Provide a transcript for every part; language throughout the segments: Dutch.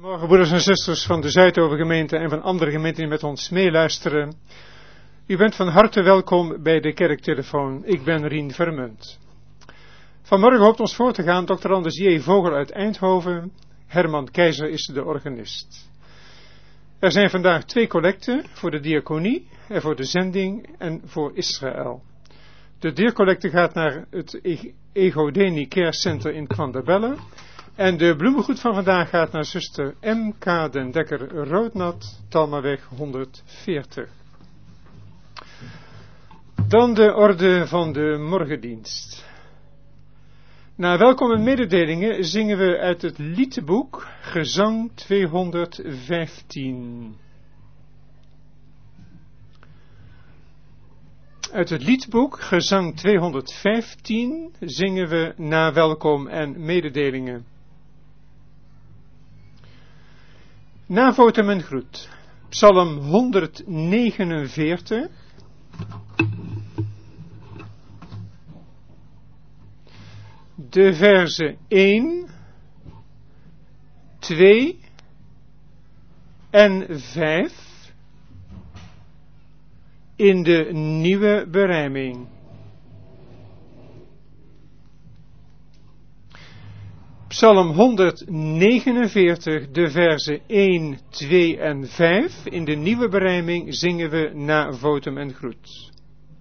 Goedemorgen broeders en zusters van de Zuidovergemeente en van andere gemeenten die met ons meeluisteren. U bent van harte welkom bij de kerktelefoon. Ik ben Rien Vermunt. Vanmorgen hoopt ons voor te gaan Dr. Anders J. Vogel uit Eindhoven. Herman Keizer is de organist. Er zijn vandaag 2 collecten voor de diaconie en voor de zending en voor Israël. De diercollecte gaat naar het Ego Dei Care Center in Kwandabelle. En de bloemengoed van vandaag gaat naar zuster M.K. den Dekker Roodnat, Talmaweg 140. Dan de orde van de morgendienst. Na welkom en mededelingen zingen we uit het liedboek Gezang 215. Uit het liedboek Gezang 215 zingen we na welkom en mededelingen. Na votum en groet. Psalm 149. De verzen 1, 2 en 5 in de nieuwe berijming. Psalm 149, de verzen 1, 2 en 5 in de nieuwe berijming zingen we na votum en groet.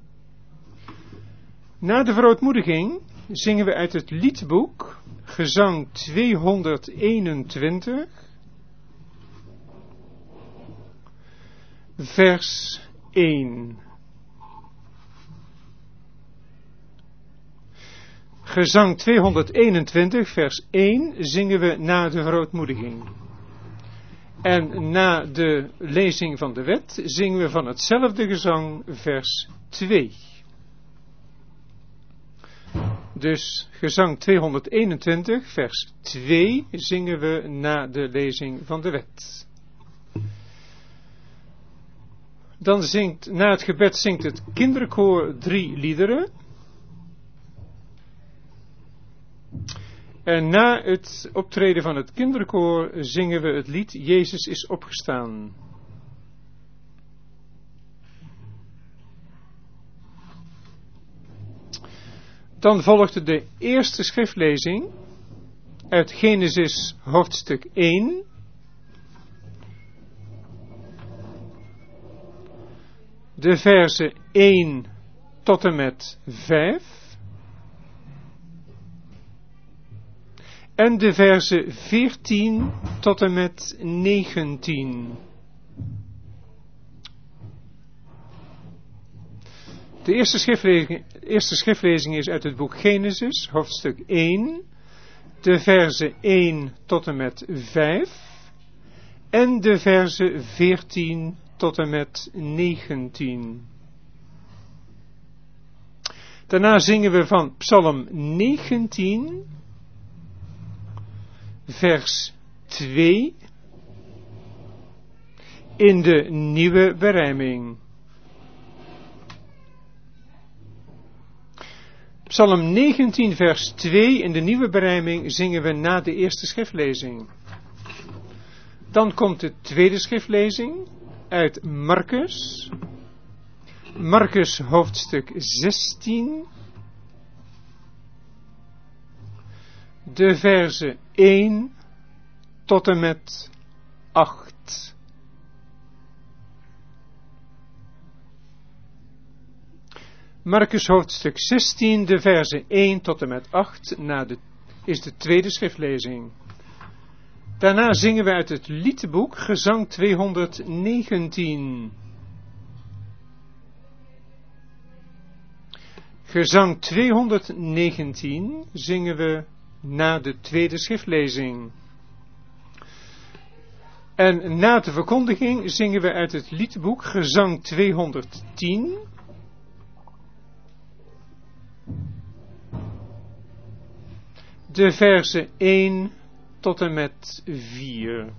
Na de verootmoediging zingen we uit het liedboek Gezang 221, vers 1. Gezang 221, vers 1 zingen we na de verootmoediging. En na de lezing van de wet zingen we van hetzelfde gezang vers 2. Dus gezang 221, vers 2 zingen we na de lezing van de wet. Dan na het gebed zingt het kinderkoor 3 liederen. En na het optreden van het kinderkoor zingen we het lied Jezus is opgestaan. Dan volgt de eerste schriftlezing uit Genesis hoofdstuk 1. De verzen 1 tot en met 5. En de verzen 14 tot en met 19. De eerste schriftlezing is uit het boek Genesis, hoofdstuk 1, de verzen 1 tot en met 5 en de verzen 14 tot en met 19. Daarna zingen we van Psalm 19, vers 2 in de nieuwe berijming. Psalm 19 vers 2 in de nieuwe berijming zingen we na de eerste schriftlezing. Dan komt de tweede schriftlezing uit Marcus. Marcus hoofdstuk 16. De verzen 1 tot en met 8. Marcus hoofdstuk 16, de verzen 1 tot en met 8, is de tweede schriftlezing. Daarna zingen we uit het liedboek Gezang 219. Gezang 219 zingen we na de tweede schriftlezing. En na de verkondiging zingen we uit het liedboek Gezang 210. De verzen 1 tot en met 4.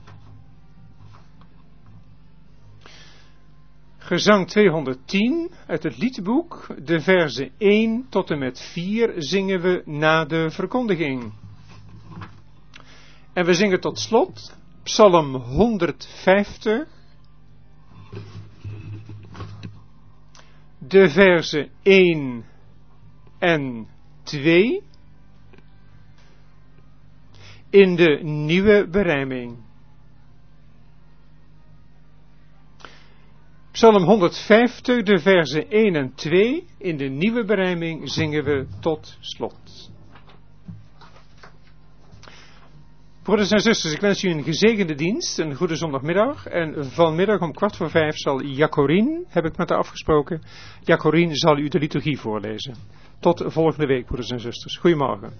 Gezang 210 uit het liedboek, de verzen 1 tot en met 4 zingen we na de verkondiging. En we zingen tot slot Psalm 150, de verzen 1 en 2, in de nieuwe berijming. Psalm 150, de verzen 1 en 2, in de nieuwe berijming zingen we tot slot. Broeders en zusters, ik wens u een gezegende dienst, een goede zondagmiddag. En vanmiddag om 4:15 zal Jacorien, heb ik met haar afgesproken, Jacorien zal u de liturgie voorlezen. Tot volgende week, broeders en zusters. Goedemorgen.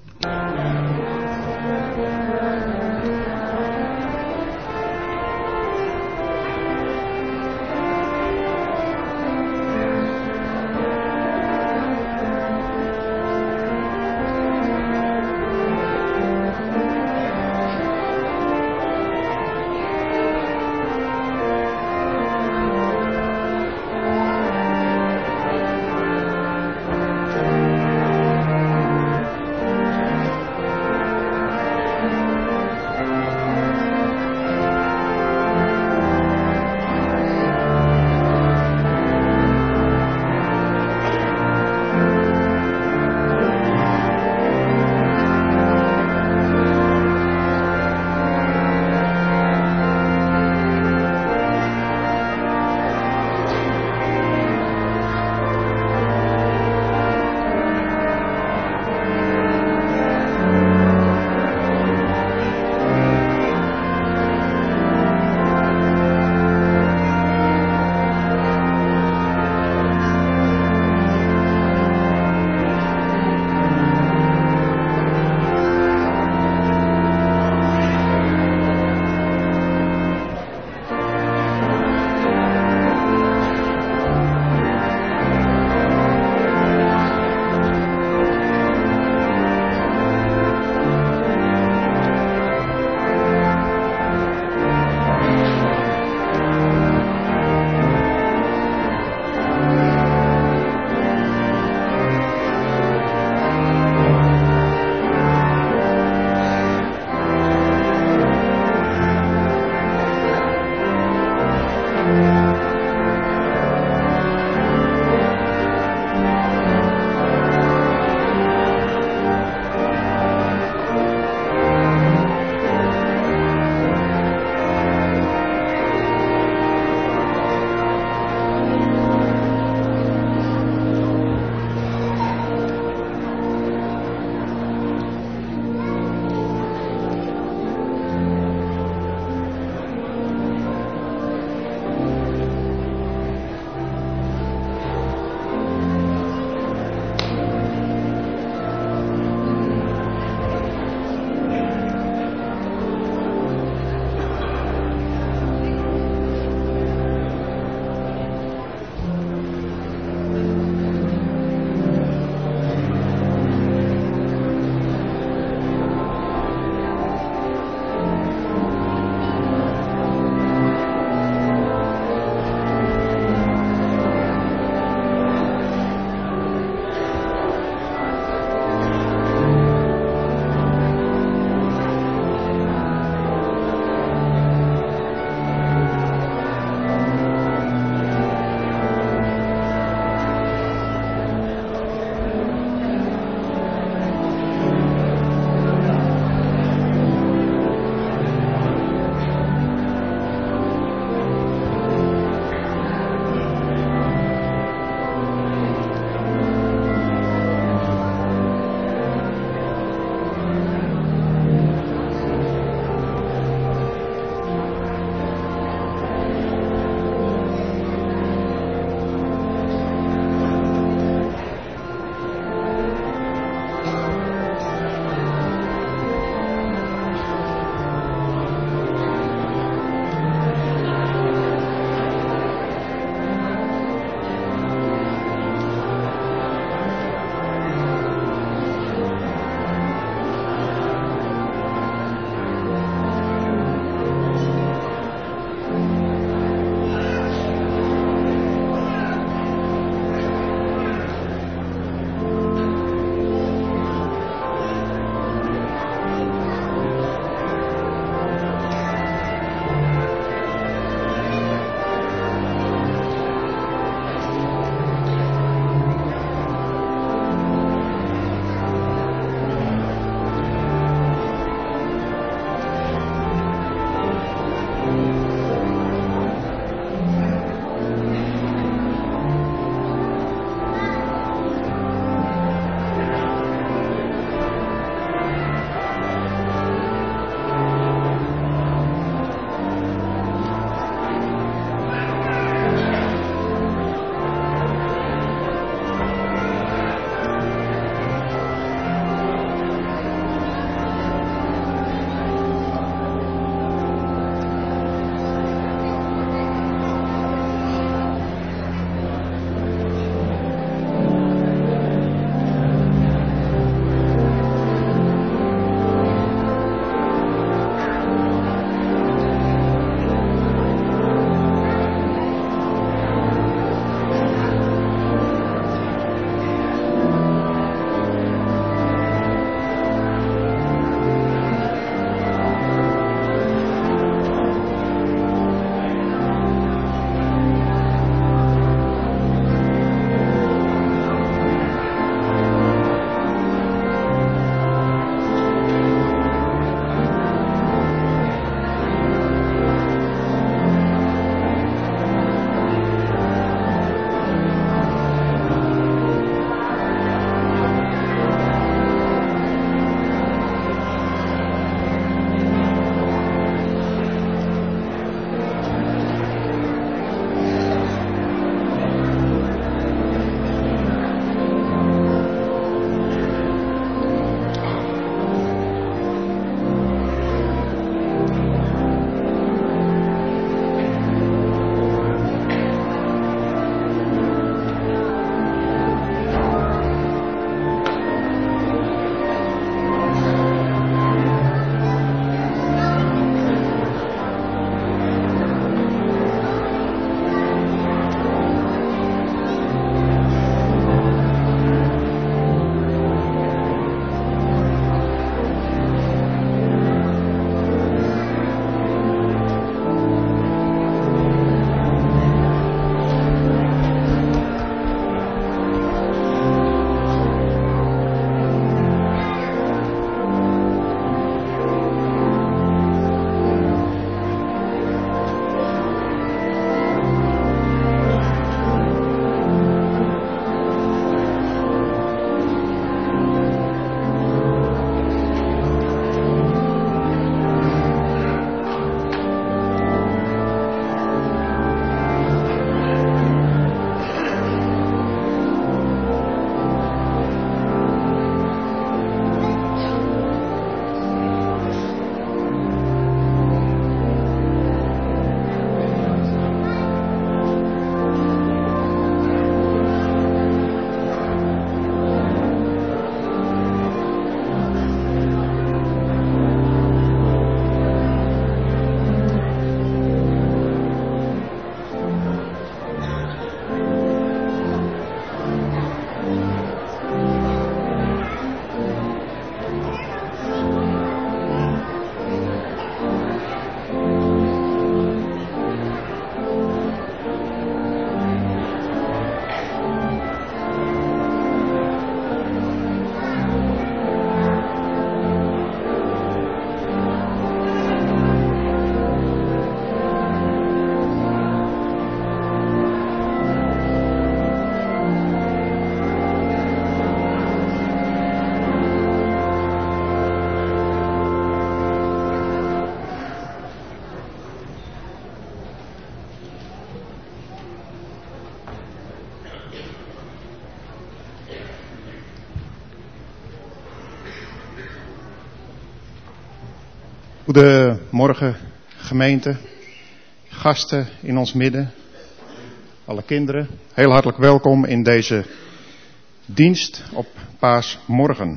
Goedemorgen gemeente, gasten in ons midden, alle kinderen. Heel hartelijk welkom in deze dienst op Paasmorgen.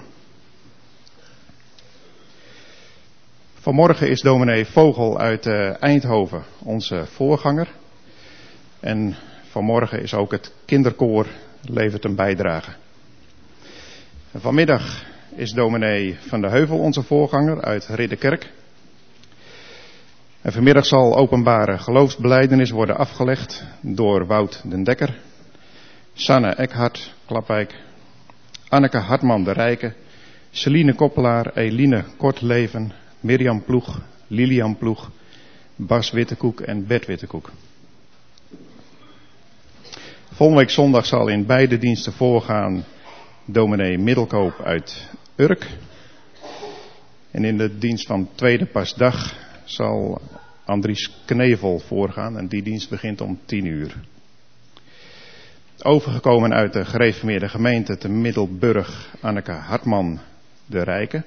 Vanmorgen is dominee Vogel uit Eindhoven onze voorganger. En vanmorgen is ook het kinderkoor levert een bijdrage. En vanmiddag is dominee Van de Heuvel onze voorganger uit Ridderkerk. En vanmiddag zal openbare geloofsbelijdenis worden afgelegd door Wout den Dekker, Sanne Eckhart Klapwijk, Anneke Hartman de Rijke, Celine Koppelaar, Eline Kortleven, Mirjam Ploeg, Lilian Ploeg, Bas Wittekoek en Bert Wittekoek. Volgende week zondag zal in beide diensten voorgaan dominee Middelkoop uit Urk. En in de dienst van tweede paasdag zal Andries Knevel voorgaan en die dienst begint om 10:00. Overgekomen uit de gereformeerde gemeente te Middelburg, Anneke Hartman de Rijke.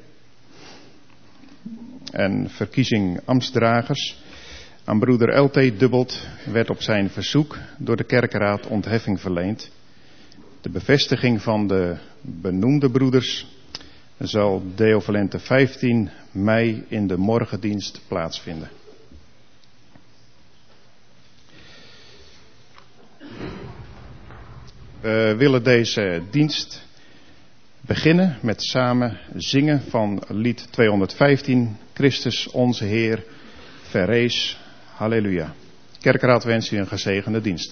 En verkiezing ambtsdragers aan broeder LT Dubbelt werd op zijn verzoek door de kerkenraad ontheffing verleend. De bevestiging van de benoemde broeders zal Deo Valente 15 mei in de morgendienst plaatsvinden. We willen deze dienst beginnen met samen zingen van lied 215, Christus onze Heer, verrees, halleluja. Kerkraad wens u een gezegende dienst.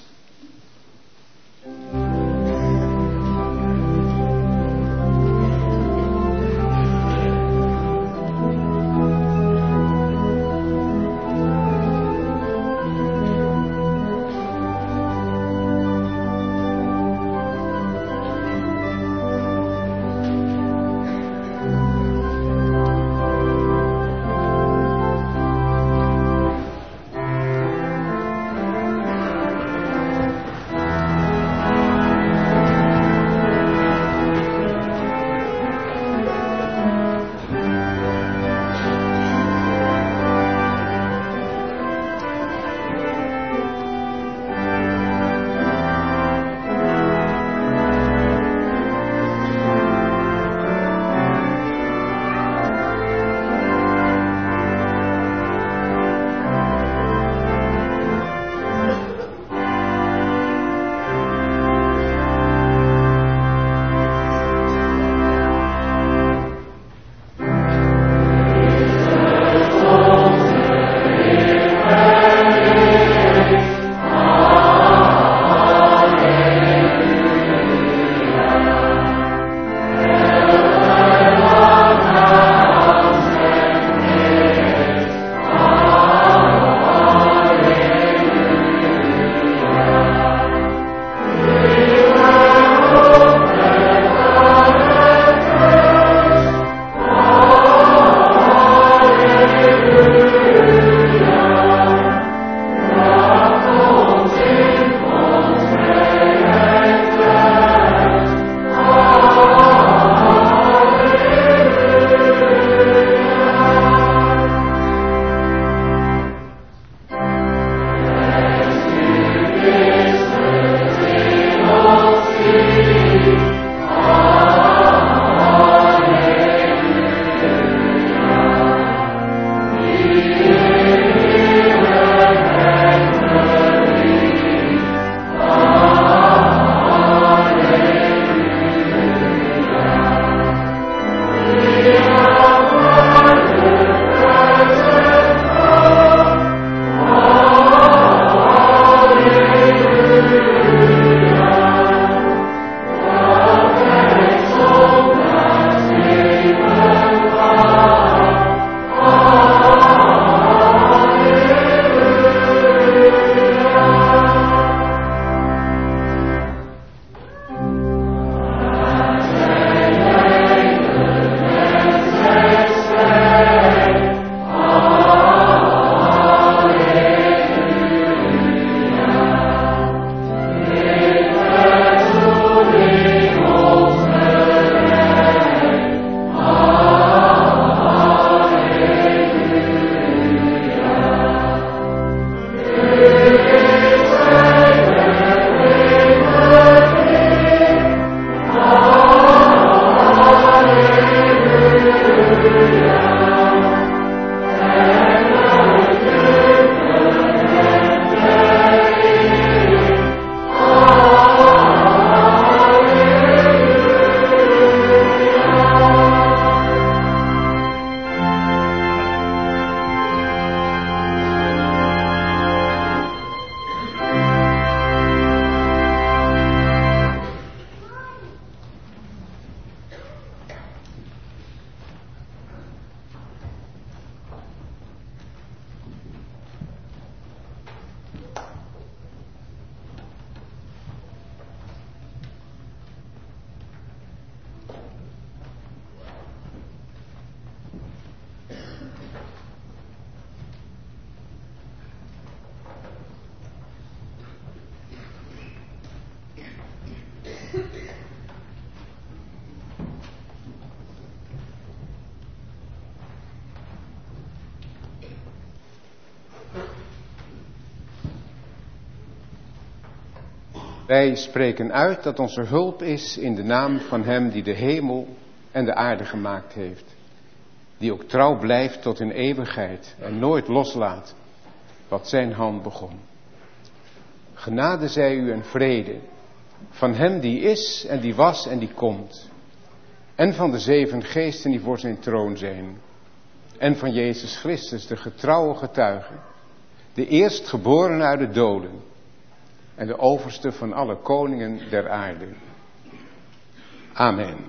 Wij spreken uit dat onze hulp is in de naam van Hem die de hemel en de aarde gemaakt heeft. Die ook trouw blijft tot in eeuwigheid en nooit loslaat wat zijn hand begon. Genade zij u en vrede van Hem die is en die was en die komt. En van de 7 geesten die voor zijn troon zijn. En van Jezus Christus, de getrouwe getuige. De eerstgeborene uit de doden. En de overste van alle koningen der aarde. Amen.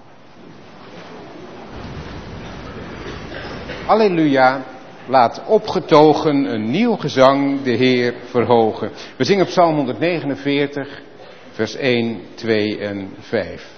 Halleluja. Laat opgetogen een nieuw gezang de Heer verhogen. We zingen Psalm 149, vers 1, 2 en 5.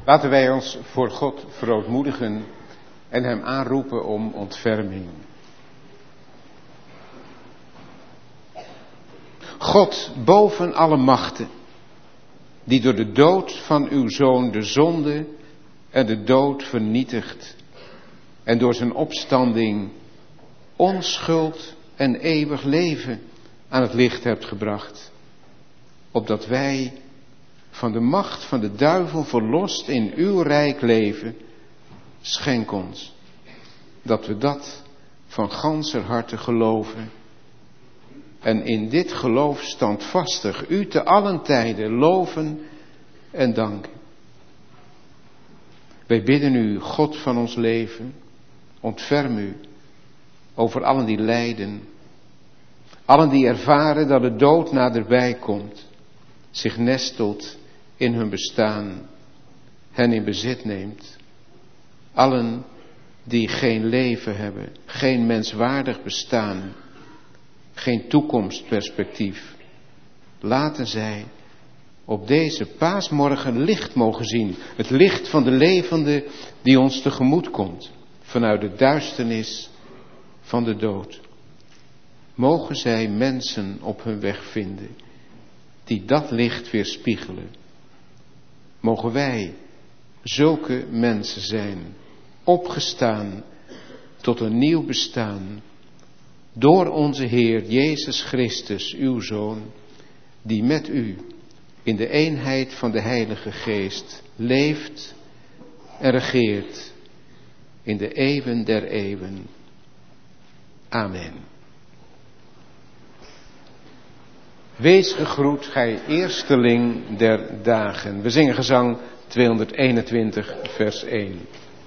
Laten wij ons voor God verootmoedigen en hem aanroepen om ontferming. God boven alle machten, die door de dood van uw Zoon de zonde en de dood vernietigt en door zijn opstanding onschuld en eeuwig leven aan het licht hebt gebracht, opdat wij van de macht van de duivel verlost in uw rijk leven, schenk ons dat we dat van ganser harte geloven en in dit geloof standvastig u te allen tijden loven en danken. Wij bidden u, God van ons leven, ontferm u over allen die lijden, allen die ervaren dat de dood naderbij komt, zich nestelt in hun bestaan, hen in bezit neemt. Allen die geen leven hebben, geen menswaardig bestaan, geen toekomstperspectief. Laten zij op deze paasmorgen licht mogen zien. Het licht van de levende die ons tegemoet komt vanuit de duisternis van de dood. Mogen zij mensen op hun weg vinden die dat licht weerspiegelen. Mogen wij zulke mensen zijn, opgestaan tot een nieuw bestaan, door onze Heer Jezus Christus, uw Zoon, die met u in de eenheid van de Heilige Geest leeft en regeert in de eeuwen der eeuwen. Amen. Wees gegroet, gij eersteling der dagen. We zingen gezang 221, vers 1.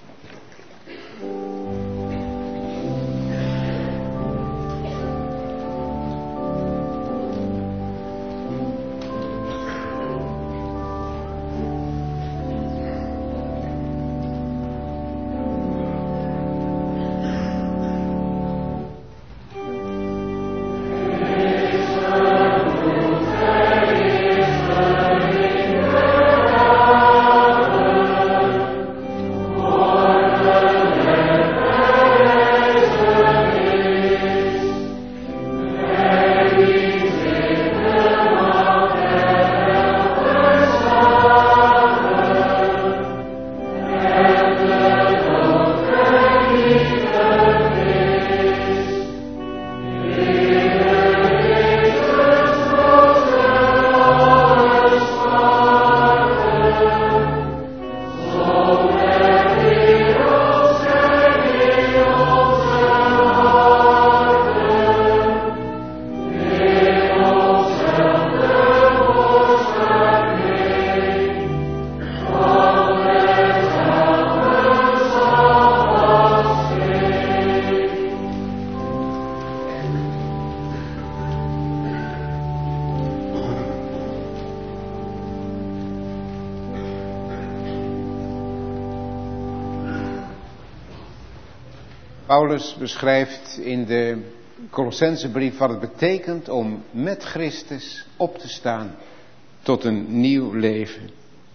Paulus beschrijft in de Colossensebrief wat het betekent om met Christus op te staan tot een nieuw leven.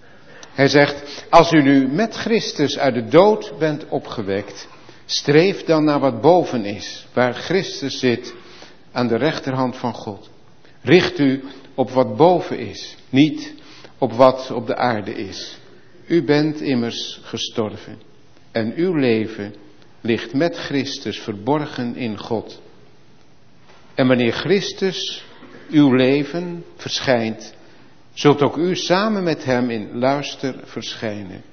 Hij zegt, als u nu met Christus uit de dood bent opgewekt, streef dan naar wat boven is, waar Christus zit aan de rechterhand van God. Richt u op wat boven is, niet op wat op de aarde is. U bent immers gestorven en uw leven ligt met Christus verborgen in God. En wanneer Christus uw leven verschijnt, zult ook u samen met hem in luister verschijnen.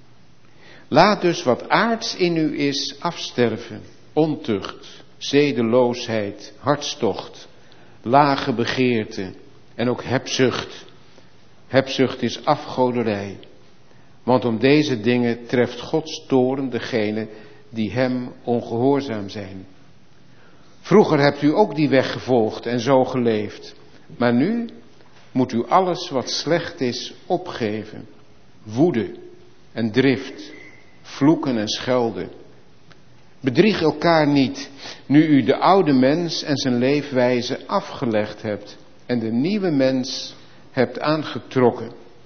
Laat dus wat aards in u is afsterven, ontucht, zedeloosheid, hartstocht, lage begeerte en ook hebzucht. Hebzucht is afgoderij, want om deze dingen treft Gods toorn degene die hem ongehoorzaam zijn. Vroeger hebt u ook die weg gevolgd en zo geleefd, maar nu moet u alles wat slecht is opgeven. Woede en drift, vloeken en schelden. Bedrieg elkaar niet, nu u de oude mens en zijn leefwijze afgelegd hebt en de nieuwe mens hebt aangetrokken,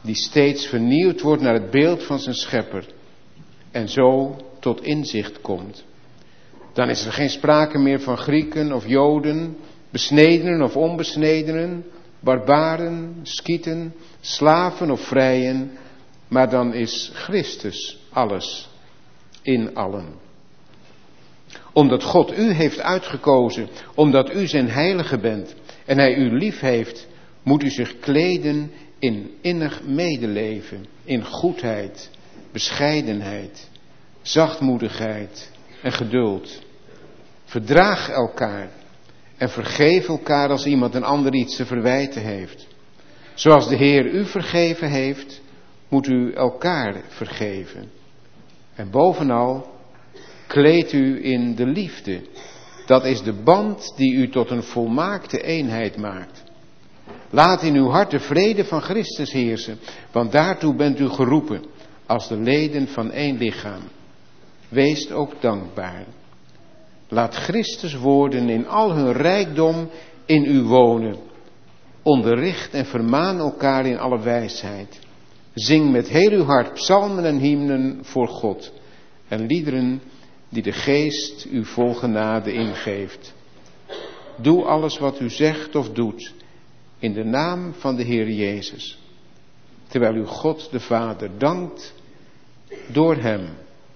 die steeds vernieuwd wordt naar het beeld van zijn schepper en zo tot inzicht komt. Dan is er geen sprake meer van Grieken of Joden, besnedenen of onbesnedenen, barbaren, Skieten, slaven of vrijen, maar dan is Christus alles in allen. Omdat God u heeft uitgekozen, omdat u zijn heilige bent en hij u lief heeft, moet u zich kleden in innig medeleven, in goedheid, bescheidenheid, zachtmoedigheid en geduld. Verdraag elkaar en vergeef elkaar als iemand een ander iets te verwijten heeft. Zoals de Heer u vergeven heeft, moet u elkaar vergeven. En bovenal, kleed u in de liefde. Dat is de band die u tot een volmaakte eenheid maakt. Laat in uw hart de vrede van Christus heersen, want daartoe bent u geroepen als de leden van één lichaam. Wees ook dankbaar. Laat Christus woorden in al hun rijkdom in u wonen. Onderricht en vermaan elkaar in alle wijsheid. Zing met heel uw hart psalmen en hymnen voor God en liederen die de Geest u vol genade ingeeft. Doe alles wat u zegt of doet in de naam van de Heer Jezus, terwijl u God de Vader dankt door hem.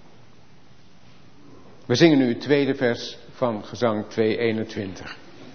We zingen nu het tweede vers van gezang 221.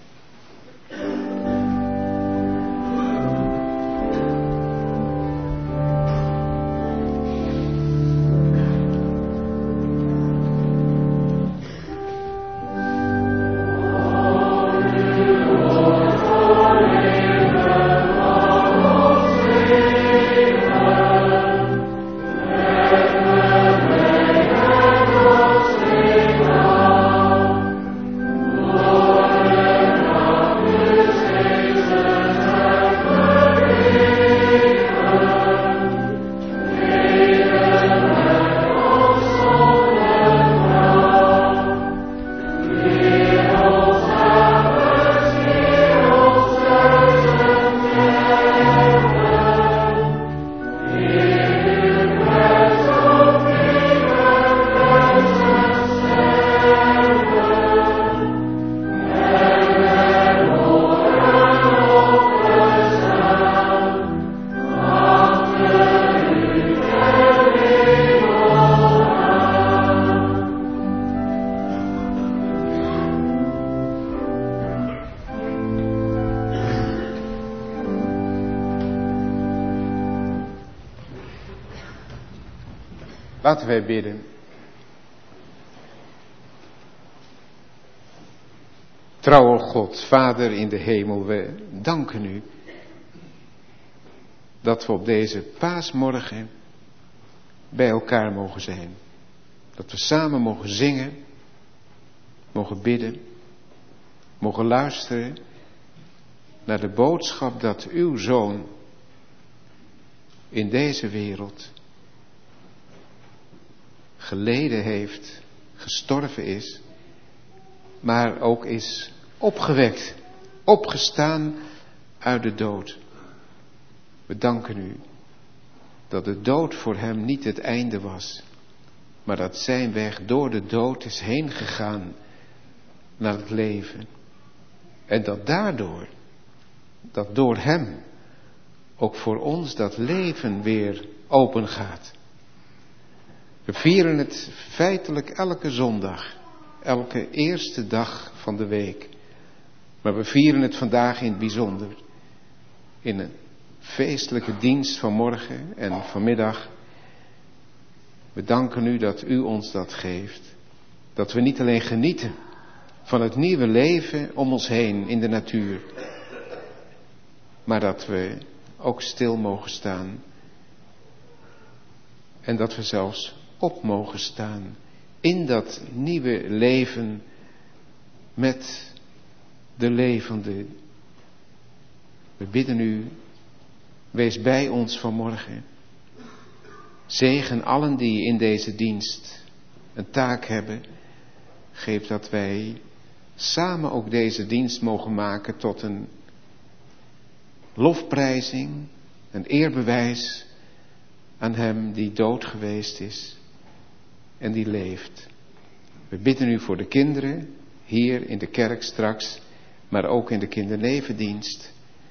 Laten wij bidden. Trouwe God, Vader in de hemel, we danken u dat we op deze paasmorgen bij elkaar mogen zijn. Dat we samen mogen zingen, mogen bidden, mogen luisteren naar de boodschap dat uw Zoon in deze wereld geleden heeft, gestorven is, maar ook is opgewekt, opgestaan uit de dood. We danken u dat de dood voor hem niet het einde was, maar dat zijn weg door de dood is heen gegaan naar het leven. En dat daardoor, dat door hem ook voor ons dat leven weer open gaat. We vieren het feitelijk elke zondag, elke eerste dag van de week. Maar we vieren het vandaag in het bijzonder. In een feestelijke dienst van morgen en vanmiddag. We danken u dat u ons dat geeft. Dat we niet alleen genieten van het nieuwe leven om ons heen in de natuur. Maar dat we ook stil mogen staan. En dat we zelfs op mogen staan in dat nieuwe leven met de levende. We bidden u, wees bij ons vanmorgen. Zegen allen die in deze dienst een taak hebben. Geef dat wij samen ook deze dienst mogen maken tot een lofprijzing, een eerbewijs aan hem die dood geweest is en die leeft. We bidden u voor de kinderen, hier in de kerk straks, maar ook in de kindernevendienst.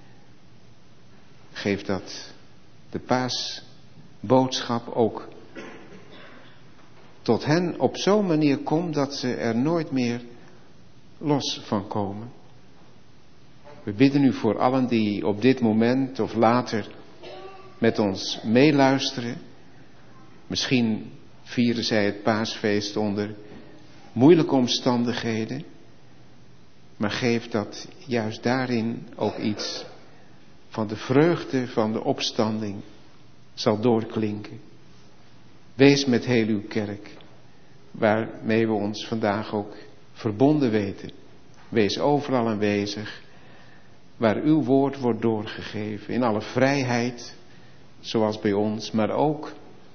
Geef dat de paasboodschap ook tot hen op zo'n manier komt dat ze er nooit meer los van komen. We bidden u voor allen die op dit moment of later met ons meeluisteren. Misschien vieren zij het paasfeest onder moeilijke omstandigheden. Maar geef dat juist daarin ook iets van de vreugde van de opstanding zal doorklinken. Wees met heel uw kerk, waarmee we ons vandaag ook verbonden weten. Wees overal aanwezig, waar uw woord wordt doorgegeven. In alle vrijheid, zoals bij ons, maar ook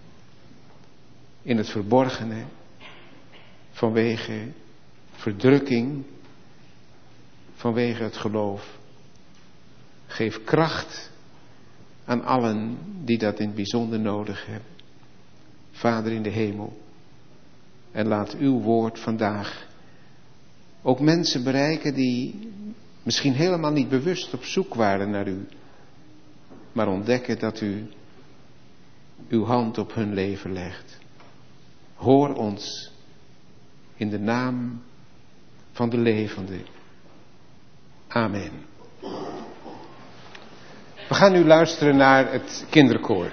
in het verborgene, vanwege verdrukking, vanwege het geloof. Geef kracht aan allen die dat in het bijzonder nodig hebben. Vader in de hemel, en laat uw woord vandaag ook mensen bereiken die misschien helemaal niet bewust op zoek waren naar u, maar ontdekken dat u uw hand op hun leven legt. Hoor ons in de naam van de levende. Amen. We gaan nu luisteren naar het kinderkoor.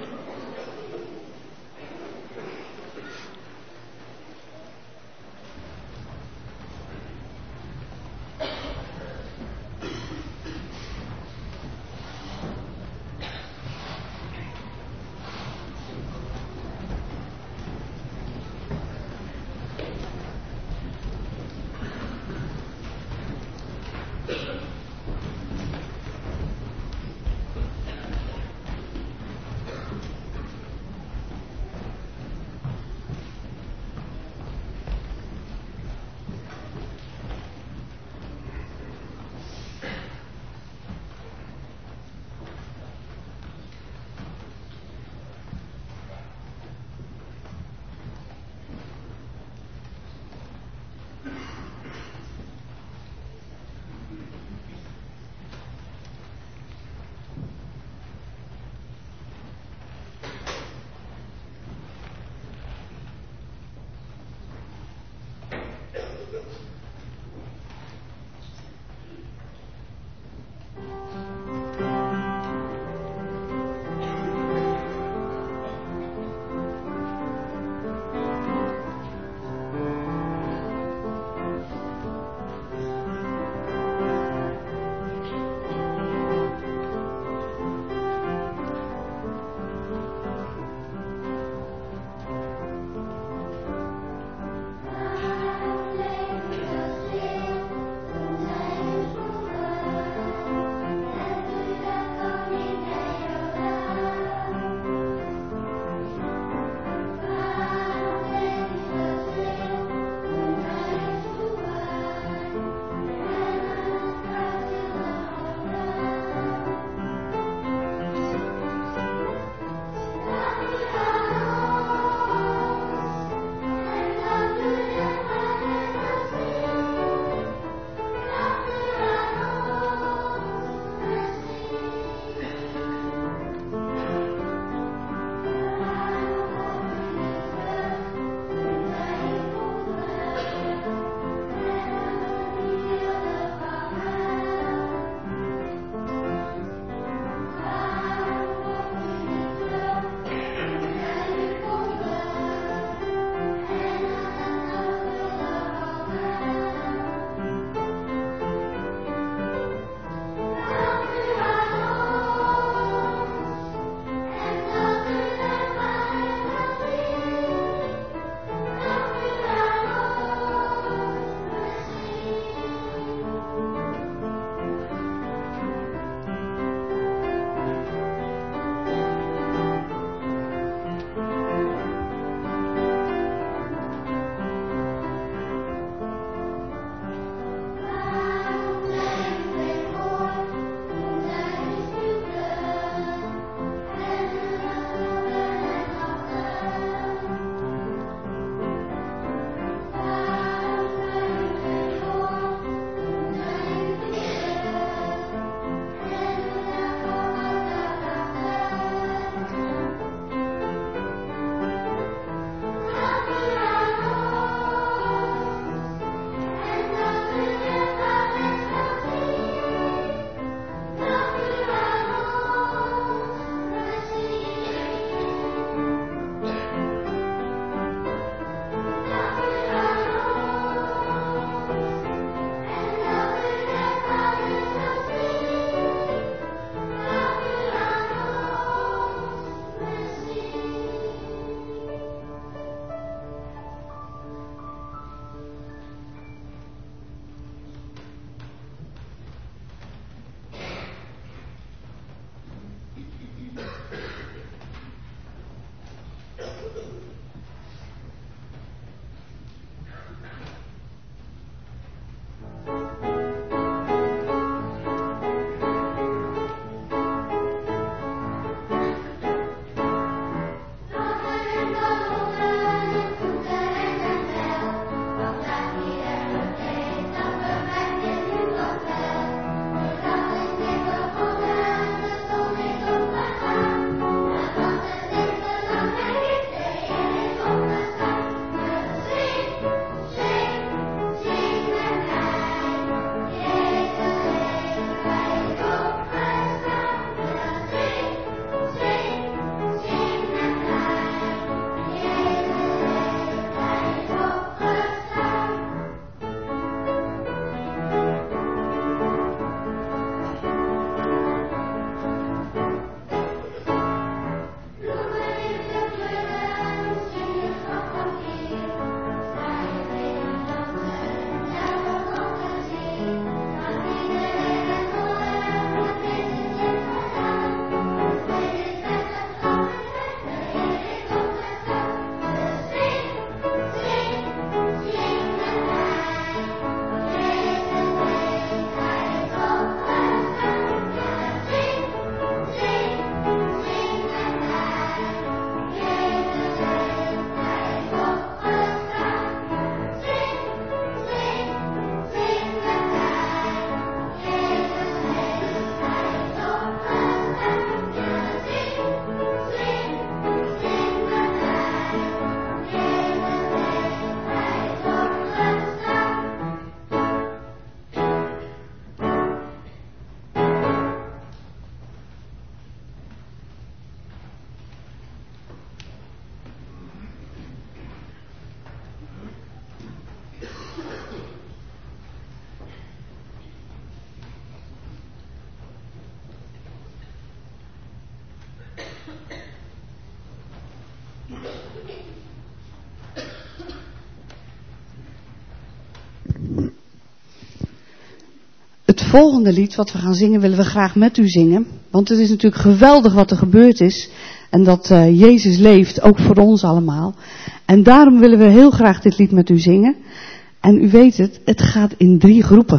Het volgende lied wat we gaan zingen willen we graag met u zingen. Want het is natuurlijk geweldig wat er gebeurd is. En dat Jezus leeft, ook voor ons allemaal. En daarom willen we heel graag dit lied met u zingen. En u weet het, het gaat in 3 groepen.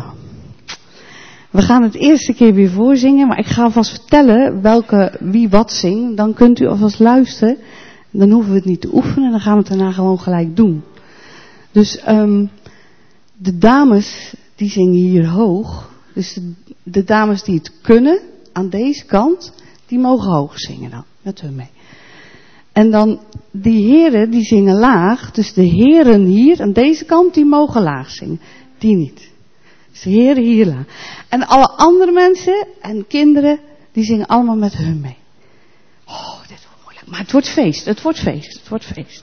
We gaan het eerste keer weer voorzingen, maar ik ga alvast vertellen wie wat zingt. Dan kunt u alvast luisteren. Dan hoeven we het niet te oefenen, dan gaan we het daarna gewoon gelijk doen. Dus de dames, die zingen hier hoog. Dus de dames die het kunnen, aan deze kant, die mogen hoog zingen dan, met hun mee. En dan die heren, die zingen laag. Dus de heren hier, aan deze kant, die mogen laag zingen. Die niet. Dus de heren hier laag. En alle andere mensen en kinderen, die zingen allemaal met hun mee. Oh, dit wordt moeilijk. Maar het wordt feest, het wordt feest, het wordt feest.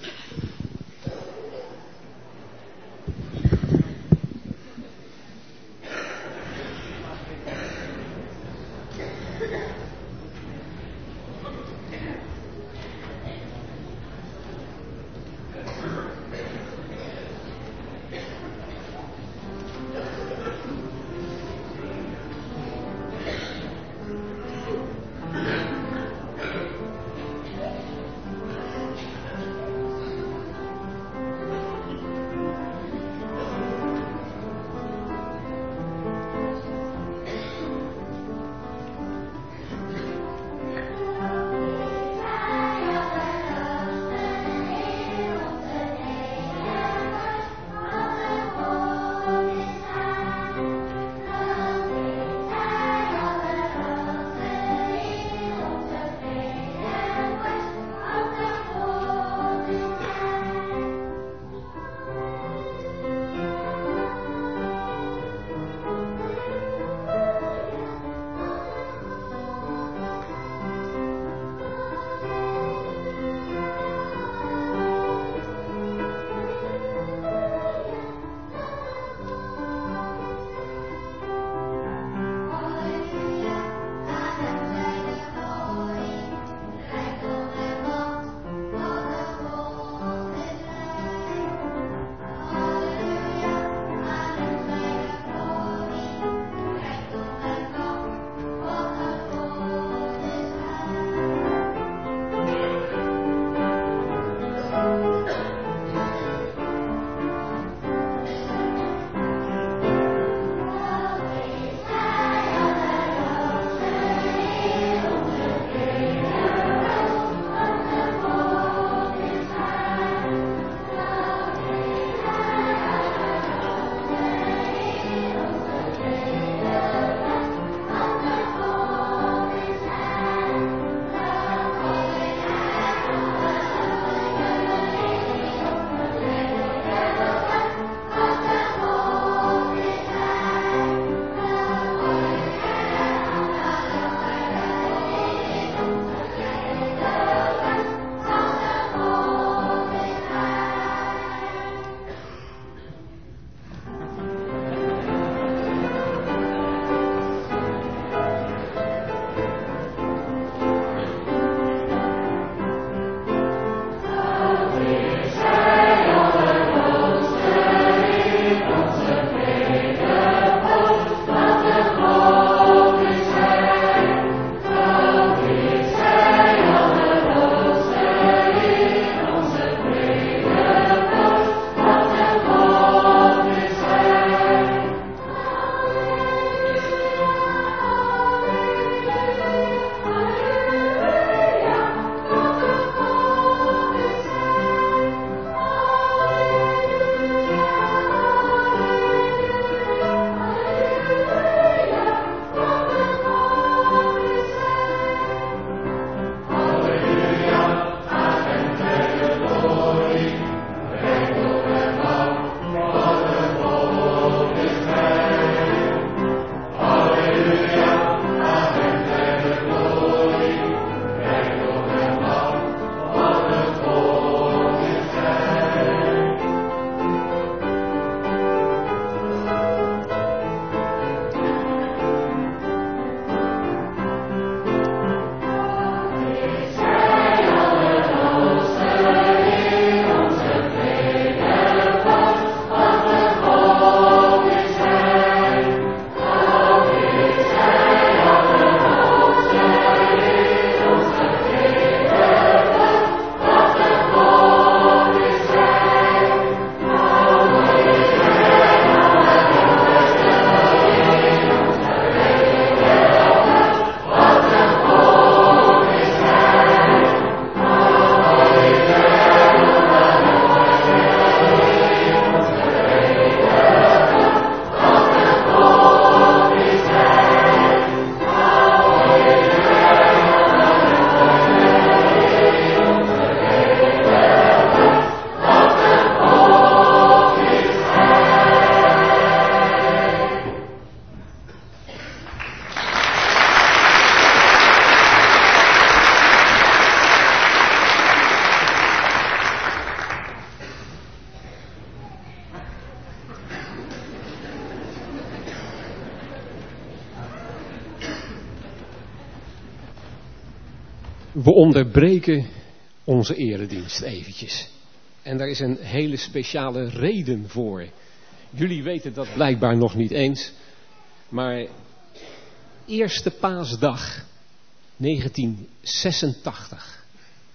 We onderbreken onze eredienst eventjes. En daar is een hele speciale reden voor. Jullie weten dat blijkbaar nog niet eens. Maar eerste paasdag 1986.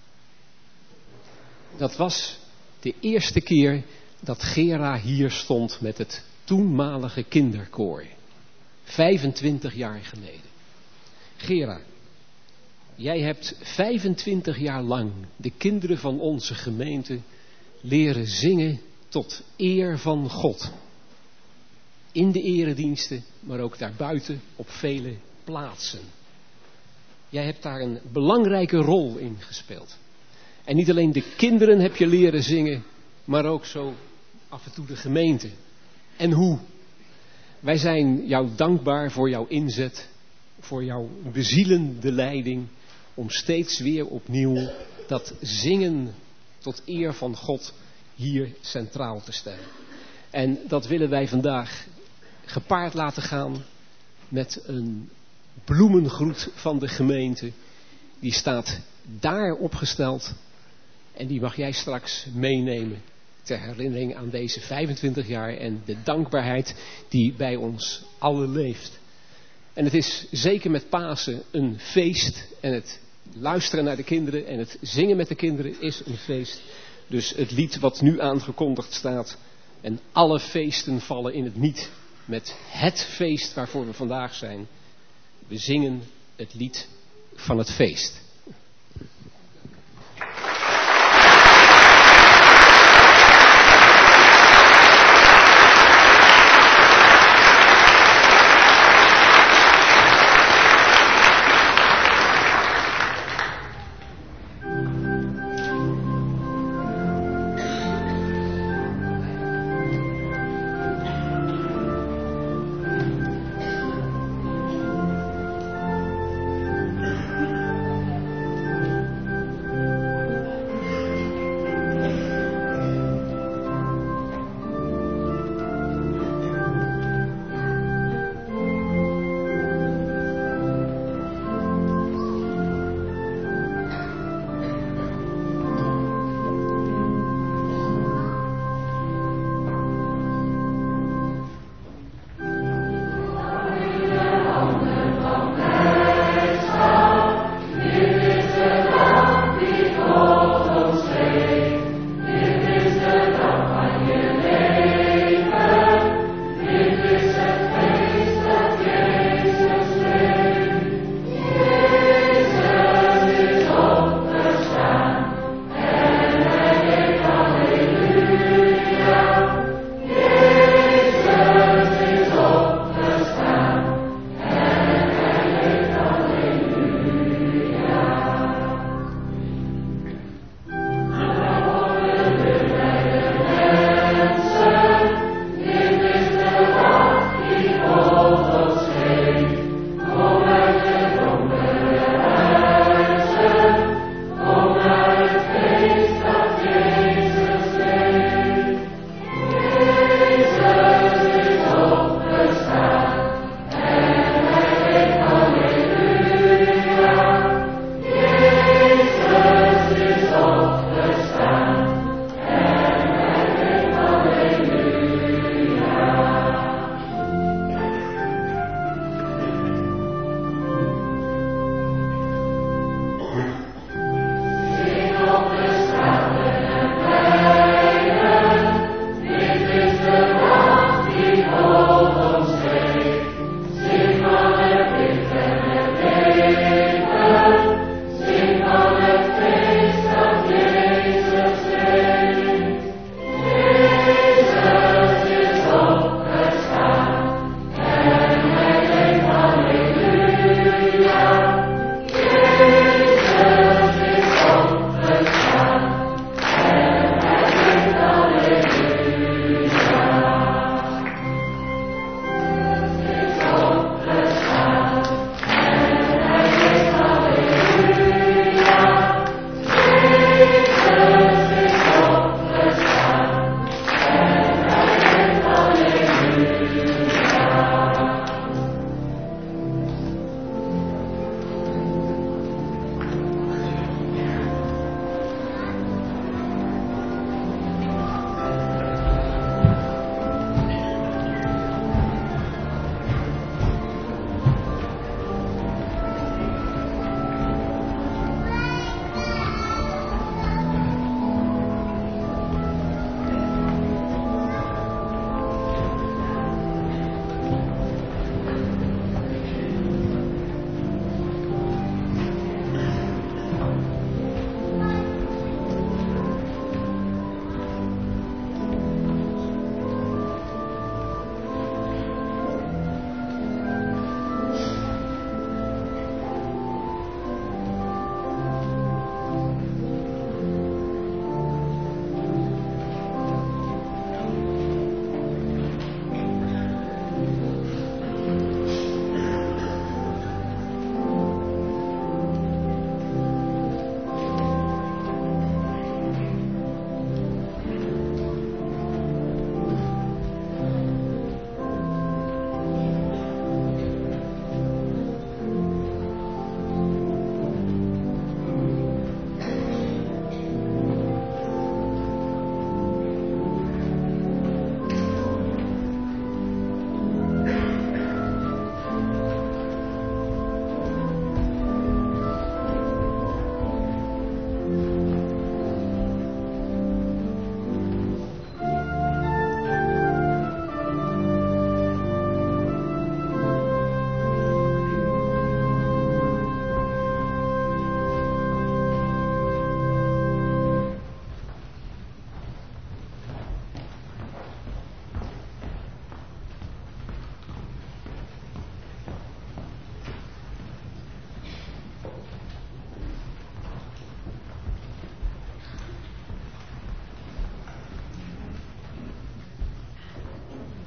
Dat was de eerste keer dat Gera hier stond met het toenmalige kinderkoor. 25 jaar geleden. Gera, jij hebt 25 jaar lang de kinderen van onze gemeente leren zingen tot eer van God. In de erediensten, maar ook daarbuiten op vele plaatsen. Jij hebt daar een belangrijke rol in gespeeld. En niet alleen de kinderen heb je leren zingen, maar ook zo af en toe de gemeente. En hoe? Wij zijn jou dankbaar voor jouw inzet, voor jouw bezielende leiding, om steeds weer opnieuw dat zingen tot eer van God hier centraal te stellen. En dat willen wij vandaag gepaard laten gaan met een bloemengroet van de gemeente. Die staat daar opgesteld en die mag jij straks meenemen ter herinnering aan deze 25 jaar en de dankbaarheid die bij ons allen leeft. En het is zeker met Pasen een feest en het luisteren naar de kinderen en het zingen met de kinderen is een feest. Dus het lied wat nu aangekondigd staat en alle feesten vallen in het niet met het feest waarvoor we vandaag zijn. We zingen het lied van het feest.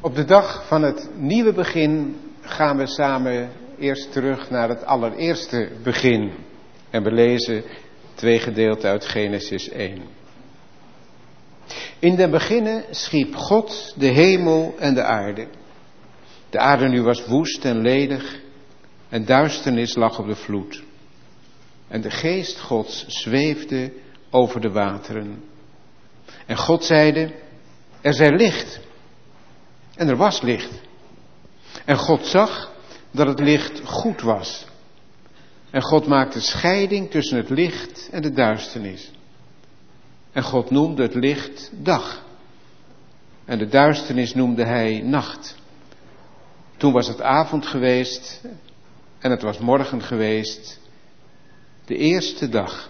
Op de dag van het nieuwe begin gaan we samen eerst terug naar het allereerste begin. En we lezen 2 gedeelten uit Genesis 1. In den beginne schiep God de hemel en de aarde. De aarde nu was woest en ledig en duisternis lag op de vloed. En de geest Gods zweefde over de wateren. En God zeide, er zij licht. En er was licht. En God zag dat het licht goed was. En God maakte scheiding tussen het licht en de duisternis. En God noemde het licht dag. En de duisternis noemde hij nacht. Toen was het avond geweest en het was morgen geweest, de eerste dag.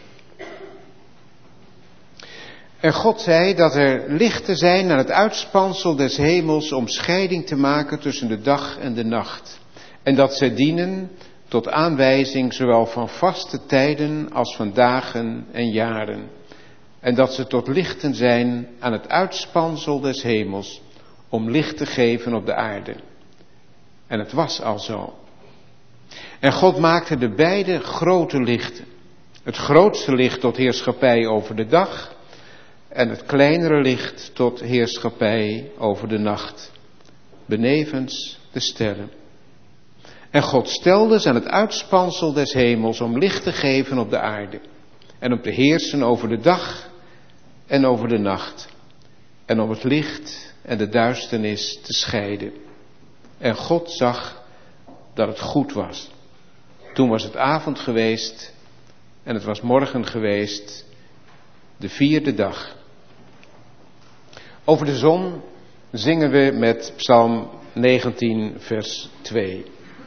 En God zei dat er lichten zijn aan het uitspansel des hemels om scheiding te maken tussen de dag en de nacht. En dat ze dienen tot aanwijzing zowel van vaste tijden als van dagen en jaren. En dat ze tot lichten zijn aan het uitspansel des hemels om licht te geven op de aarde. En het was al zo. En God maakte de beide grote lichten. Het grootste licht tot heerschappij over de dag en het kleinere licht tot heerschappij over de nacht, benevens de sterren. En God stelde ze aan het uitspansel des hemels om licht te geven op de aarde en om te heersen over de dag en over de nacht en om het licht en de duisternis te scheiden. En God zag dat het goed was. Toen was het avond geweest en het was morgen geweest, de 4e dag. Over de zon zingen we met Psalm 19 vers 2.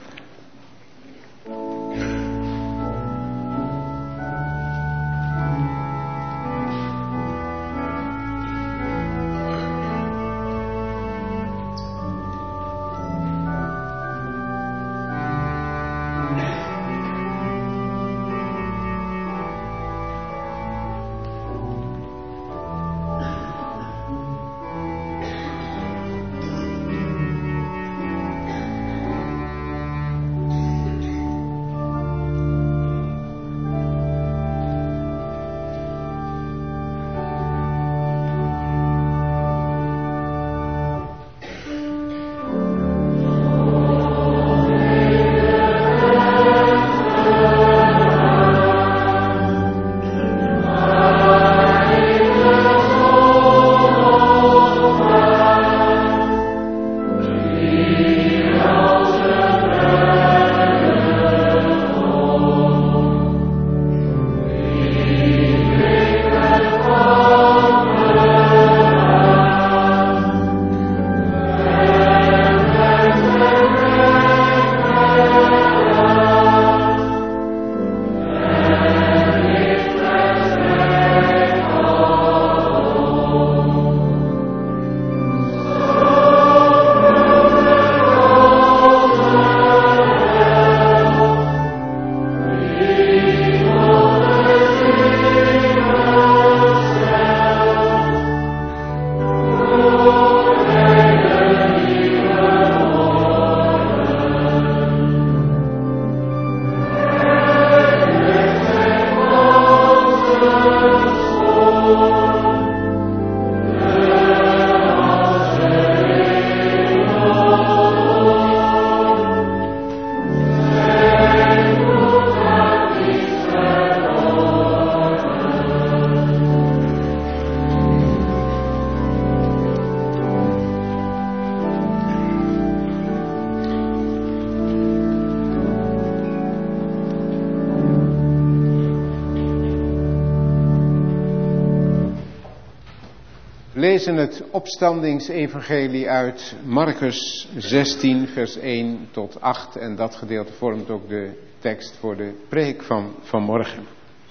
lezen het opstandingsevangelie uit Marcus 16 vers 1 tot 8 en dat gedeelte vormt ook de tekst voor de preek van vanmorgen.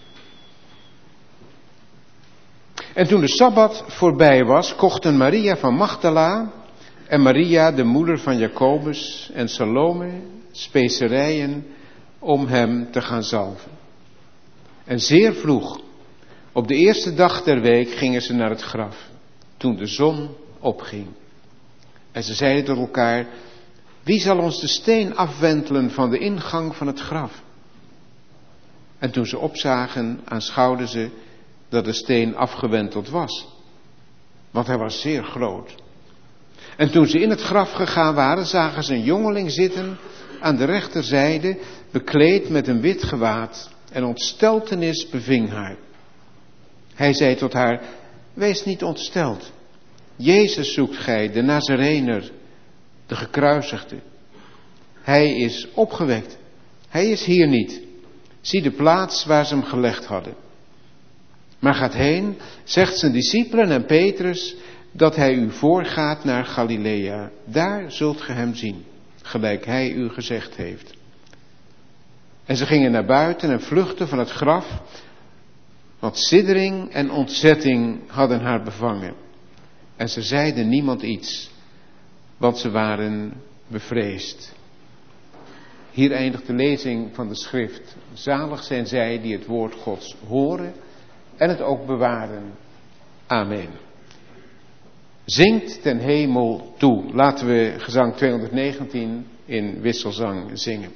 En toen de Sabbat voorbij was, kochten Maria van Magdala en Maria, de moeder van Jacobus en Salome, specerijen om hem te gaan zalven. En zeer vroeg, op de eerste dag der week, gingen ze naar het graf, toen de zon opging. En ze zeiden tot elkaar: wie zal ons de steen afwentelen van de ingang van het graf? En toen ze opzagen, aanschouwden ze dat de steen afgewenteld was, want hij was zeer groot. En toen ze in het graf gegaan waren, zagen ze een jongeling zitten aan de rechterzijde, bekleed met een wit gewaad, en ontsteltenis beving haar. Hij zei tot haar: wees niet ontsteld. Jezus zoekt gij, de Nazarener, de gekruisigde. Hij is opgewekt. Hij is hier niet. Zie de plaats waar ze hem gelegd hadden. Maar gaat heen, zegt zijn discipelen en Petrus, dat hij u voorgaat naar Galilea. Daar zult ge hem zien, gelijk hij u gezegd heeft. En ze gingen naar buiten en vluchtten van het graf, want siddering en ontzetting hadden haar bevangen. En ze zeiden niemand iets, want ze waren bevreesd. Hier eindigt de lezing van de schrift. Zalig zijn zij die het woord Gods horen en het ook bewaren. Amen. Zingt ten hemel toe. Laten we gezang 219 in wisselzang zingen.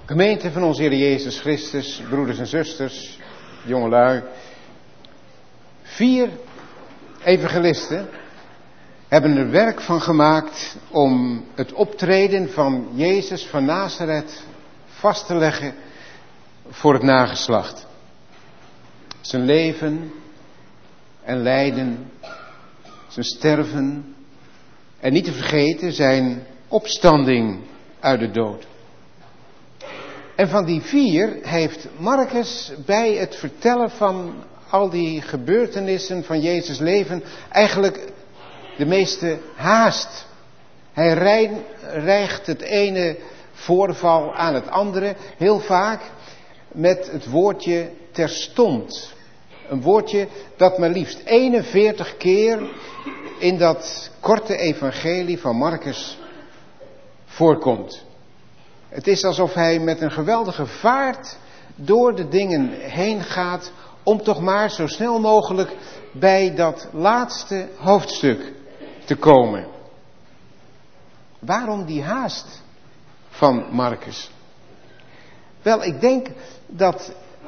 Gemeente van onze Heer Jezus Christus, broeders en zusters, jongelui. 4 evangelisten hebben er werk van gemaakt om het optreden van Jezus van Nazareth vast te leggen voor het nageslacht. Zijn leven en lijden, zijn sterven en niet te vergeten zijn opstanding uit de dood. En van die 4 heeft Marcus bij het vertellen van al die gebeurtenissen van Jezus' leven eigenlijk de meeste haast. Hij rijgt het ene voorval aan het andere, heel vaak met het woordje terstond. Een woordje dat maar liefst 41 keer in dat korte evangelie van Marcus voorkomt. Het is alsof hij met een geweldige vaart door de dingen heen gaat om toch maar zo snel mogelijk bij dat laatste hoofdstuk te komen. Waarom die haast van Marcus? Wel, ik denk dat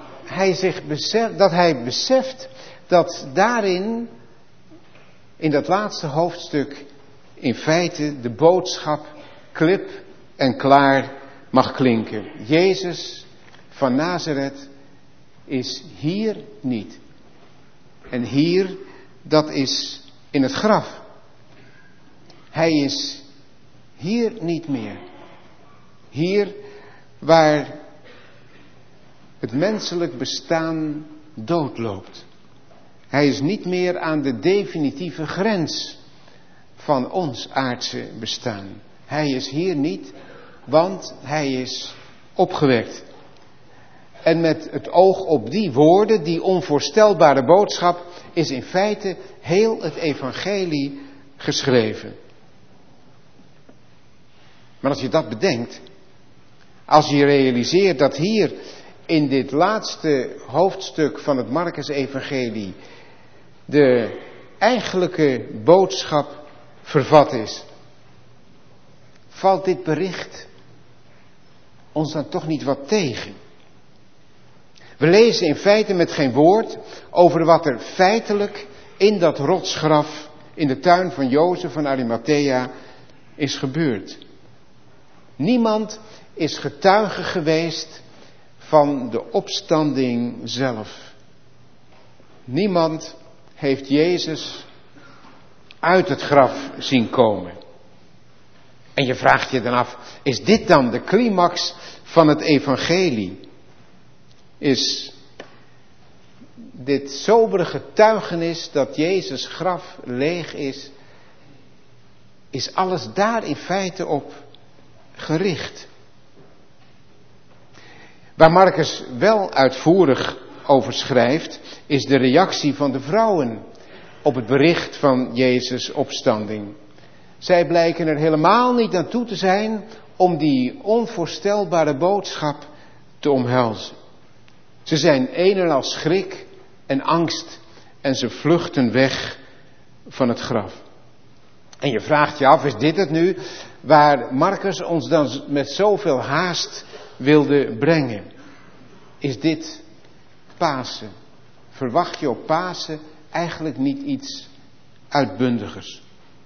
hij beseft dat daarin, in dat laatste hoofdstuk, in feite de boodschap klip en klaar mag klinken. Jezus van Nazareth is hier niet. En hier, dat is in het graf. Hij is hier niet meer. Hier waar het menselijk bestaan doodloopt. Hij is niet meer aan de definitieve grens van ons aardse bestaan. Hij is hier niet, want hij is opgewekt. En met het oog op die woorden, die onvoorstelbare boodschap, is in feite heel het evangelie geschreven. Maar als je dat bedenkt, als je realiseert dat hier in dit laatste hoofdstuk van het Marcus-evangelie de eigenlijke boodschap vervat is, valt dit bericht ons dan toch niet wat tegen? We lezen in feite met geen woord over wat er feitelijk in dat rotsgraf in de tuin van Jozef van Arimathea is gebeurd. Niemand is getuige geweest van de opstanding zelf. Niemand heeft Jezus uit het graf zien komen. En je vraagt je dan af, is dit dan de climax van het evangelie? Is dit sobere getuigenis dat Jezus' graf leeg is alles daar in feite op gericht? Waar Marcus wel uitvoerig over schrijft, is de reactie van de vrouwen op het bericht van Jezus' opstanding. Zij blijken er helemaal niet aan toe te zijn om die onvoorstelbare boodschap te omhelzen. Ze zijn een en al schrik en angst en ze vluchten weg van het graf. En je vraagt je af, is dit het nu waar Marcus ons dan met zoveel haast wilde brengen? Is dit Pasen? Verwacht je op Pasen eigenlijk niet iets uitbundigers?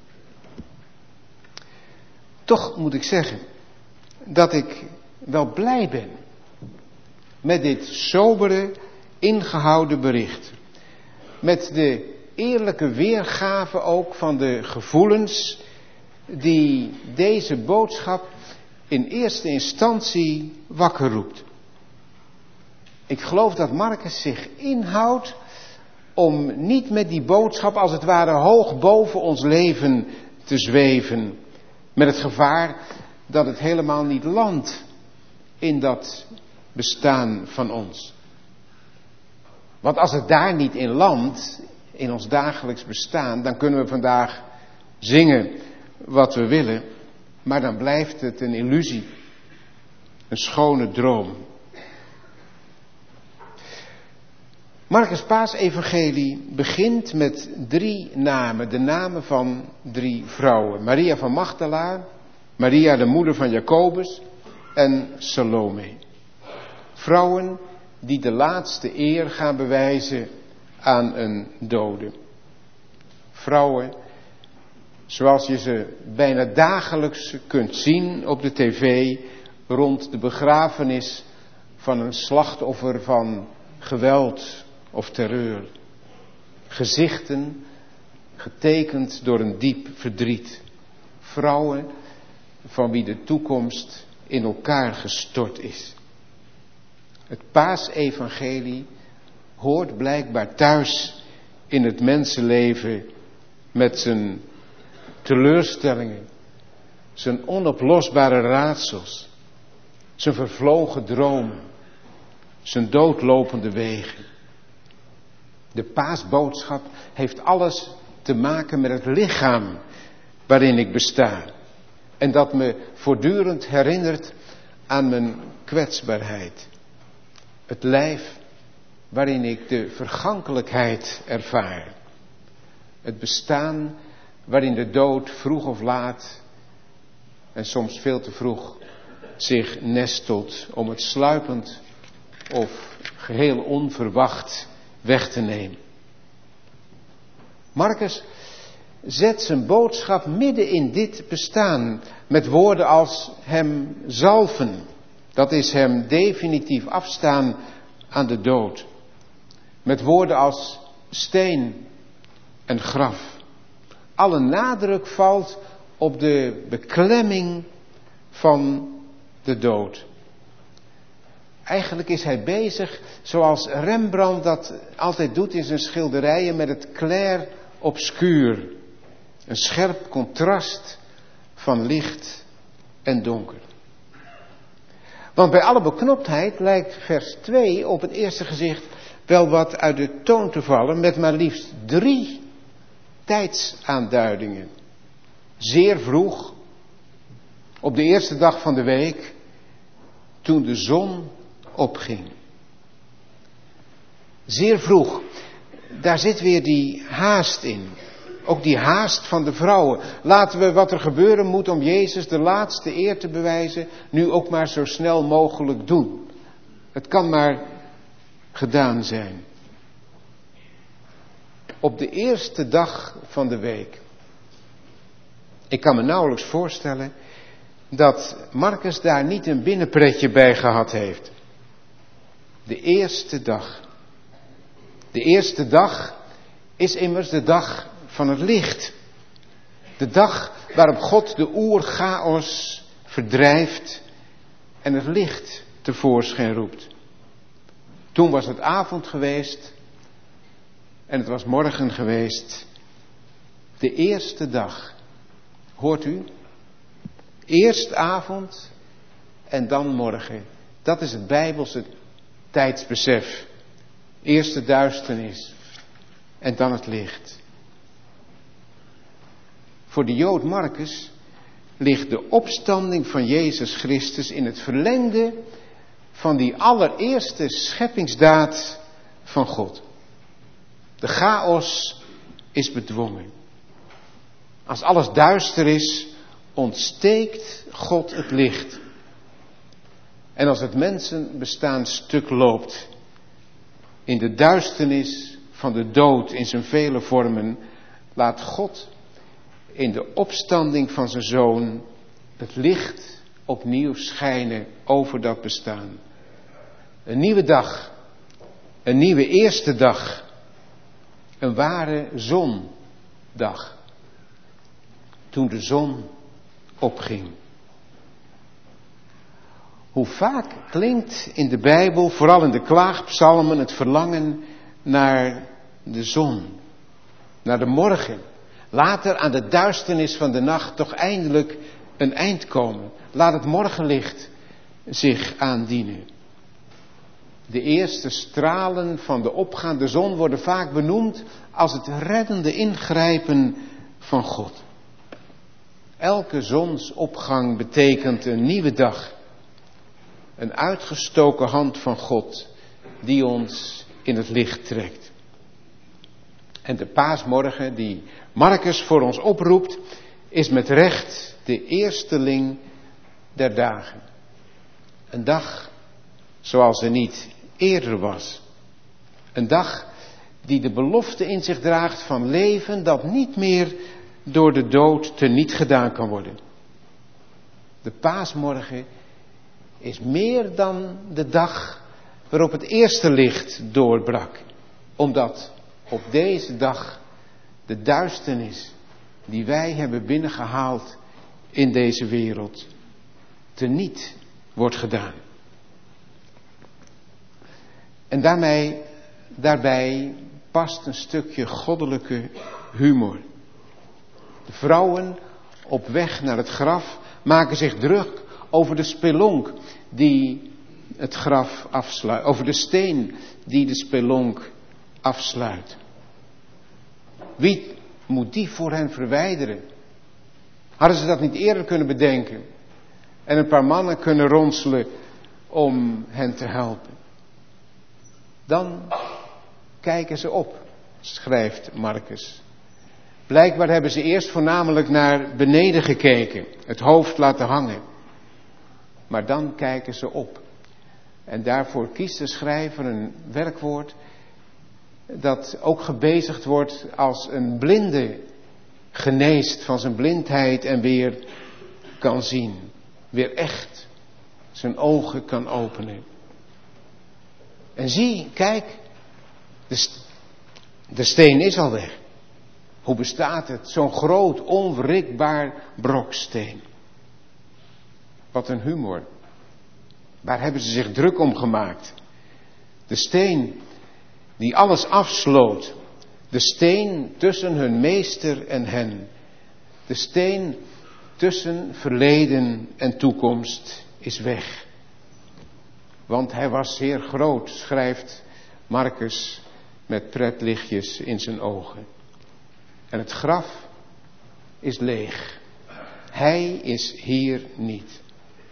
Toch moet ik zeggen dat ik wel blij ben met dit sobere, ingehouden bericht. Met de eerlijke weergave ook van de gevoelens die deze boodschap in eerste instantie wakker roept. Ik geloof dat Marcus zich inhoudt om niet met die boodschap als het ware hoog boven ons leven te zweven. Met het gevaar dat het helemaal niet landt in dat bestaan van ons. Want als het daar niet in landt, in ons dagelijks bestaan, dan kunnen we vandaag zingen wat we willen, maar dan blijft het een illusie, een schone droom. Marcus' Paasevangelie begint met 3 namen, de namen van 3 vrouwen. Maria van Magdala, Maria de moeder van Jacobus en Salome. Vrouwen die de laatste eer gaan bewijzen aan een dode. Vrouwen zoals je ze bijna dagelijks kunt zien op de tv rond de begrafenis van een slachtoffer van geweld of terreur. Gezichten getekend door een diep verdriet. Vrouwen van wie de toekomst in elkaar gestort is. Het paasevangelie hoort blijkbaar thuis in het mensenleven met zijn teleurstellingen, zijn onoplosbare raadsels, zijn vervlogen dromen, zijn doodlopende wegen. De paasboodschap heeft alles te maken met het lichaam waarin ik besta. En dat me voortdurend herinnert aan mijn kwetsbaarheid. Het lijf waarin ik de vergankelijkheid ervaar. Het bestaan waarin de dood vroeg of laat, en soms veel te vroeg, zich nestelt om het sluipend of geheel onverwacht weg te nemen. Marcus zet zijn boodschap midden in dit bestaan met woorden als hem zalven. Dat is hem definitief afstaan aan de dood. Met woorden als steen en graf. Alle nadruk valt op de beklemming van de dood. Eigenlijk is hij bezig, zoals Rembrandt dat altijd doet in zijn schilderijen, met het clair-obscuur. Een scherp contrast van licht en donker. Want bij alle beknoptheid lijkt vers 2 op het eerste gezicht wel wat uit de toon te vallen, met maar liefst 3 tijdsaanduidingen. Zeer vroeg, op de eerste dag van de week, toen de zon opging. Zeer vroeg, daar zit weer die haast in. Ook die haast van de vrouwen. Laten we wat er gebeuren moet om Jezus de laatste eer te bewijzen, nu ook maar zo snel mogelijk doen. Het kan maar gedaan zijn. Op de eerste dag van de week. Ik kan me nauwelijks voorstellen dat Marcus daar niet een binnenpretje bij gehad heeft. De eerste dag. De eerste dag is immers de dag van het licht. De dag waarop God de oerchaos verdrijft en het licht tevoorschijn roept. Toen was het avond geweest en het was morgen geweest. De eerste dag. Hoort u? Eerst avond en dan morgen. Dat is het Bijbelse tijdsbesef. Eerst de duisternis en dan het licht. Voor de Jood Marcus ligt de opstanding van Jezus Christus in het verlengde van die allereerste scheppingsdaad van God. De chaos is bedwongen. Als alles duister is, ontsteekt God het licht. En als het mensenbestaan stuk loopt, in de duisternis van de dood in zijn vele vormen, laat God in de opstanding van zijn Zoon het licht opnieuw schijnen over dat bestaan. Een nieuwe dag, een nieuwe eerste dag, een ware zondag. Toen de zon opging. Hoe vaak klinkt in de Bijbel, vooral in de klaagpsalmen, het verlangen naar de zon, naar de morgen. Later aan de duisternis van de nacht toch eindelijk een eind komen. Laat het morgenlicht zich aandienen. De eerste stralen van de opgaande zon worden vaak benoemd als het reddende ingrijpen van God. Elke zonsopgang betekent een nieuwe dag. Een uitgestoken hand van God die ons in het licht trekt. En de paasmorgen die Marcus voor ons oproept, is met recht de eersteling der dagen. Een dag zoals er niet eerder was. Een dag die de belofte in zich draagt van leven dat niet meer door de dood teniet gedaan kan worden. De paasmorgen is meer dan de dag waarop het eerste licht doorbrak. Omdat op deze dag de duisternis die wij hebben binnengehaald in deze wereld teniet wordt gedaan. En daarbij past een stukje goddelijke humor. De vrouwen op weg naar het graf maken zich druk over de spelonk die het graf afsluit, over de steen die de spelonk afsluit. Wie moet die voor hen verwijderen? Hadden ze dat niet eerder kunnen bedenken en een paar mannen kunnen ronselen om hen te helpen? Dan kijken ze op, schrijft Marcus. Blijkbaar hebben ze eerst voornamelijk naar beneden gekeken, het hoofd laten hangen. Maar dan kijken ze op. En daarvoor kiest de schrijver een werkwoord dat ook gebezigd wordt als een blinde geneest van zijn blindheid en weer kan zien. Weer echt zijn ogen kan openen. En zie, kijk, de steen is al weg. Hoe bestaat het? Zo'n groot, onwrikbaar brok steen. Wat een humor. Waar hebben ze zich druk om gemaakt? De steen die alles afsloot. De steen tussen hun meester en hen. De steen tussen verleden en toekomst is weg. Want hij was zeer groot, schrijft Marcus met pretlichtjes in zijn ogen. En het graf is leeg. Hij is hier niet.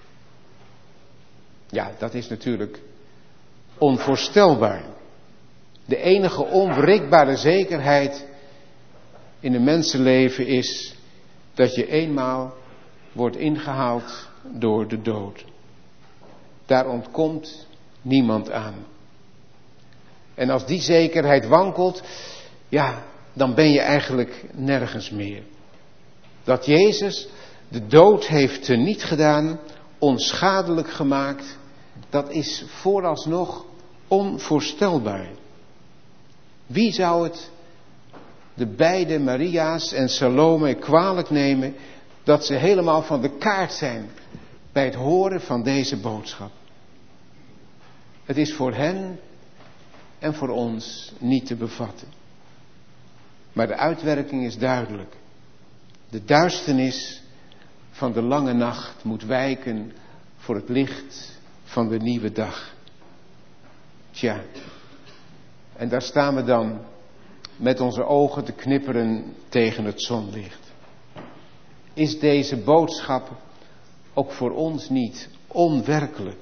Ja, dat is natuurlijk onvoorstelbaar. De enige onwrikbare zekerheid in een mensenleven is dat je eenmaal wordt ingehaald door de dood. Daar ontkomt niemand aan. En als die zekerheid wankelt, ja, dan ben je eigenlijk nergens meer. Dat Jezus de dood heeft teniet gedaan, onschadelijk gemaakt, dat is vooralsnog onvoorstelbaar. Wie zou het de beide Maria's en Salome kwalijk nemen dat ze helemaal van de kaart zijn bij het horen van deze boodschap? Het is voor hen en voor ons niet te bevatten. Maar de uitwerking is duidelijk. De duisternis van de lange nacht moet wijken voor het licht van de nieuwe dag. Tja, en daar staan we dan met onze ogen te knipperen tegen het zonlicht. Is deze boodschap ook voor ons niet onwerkelijk?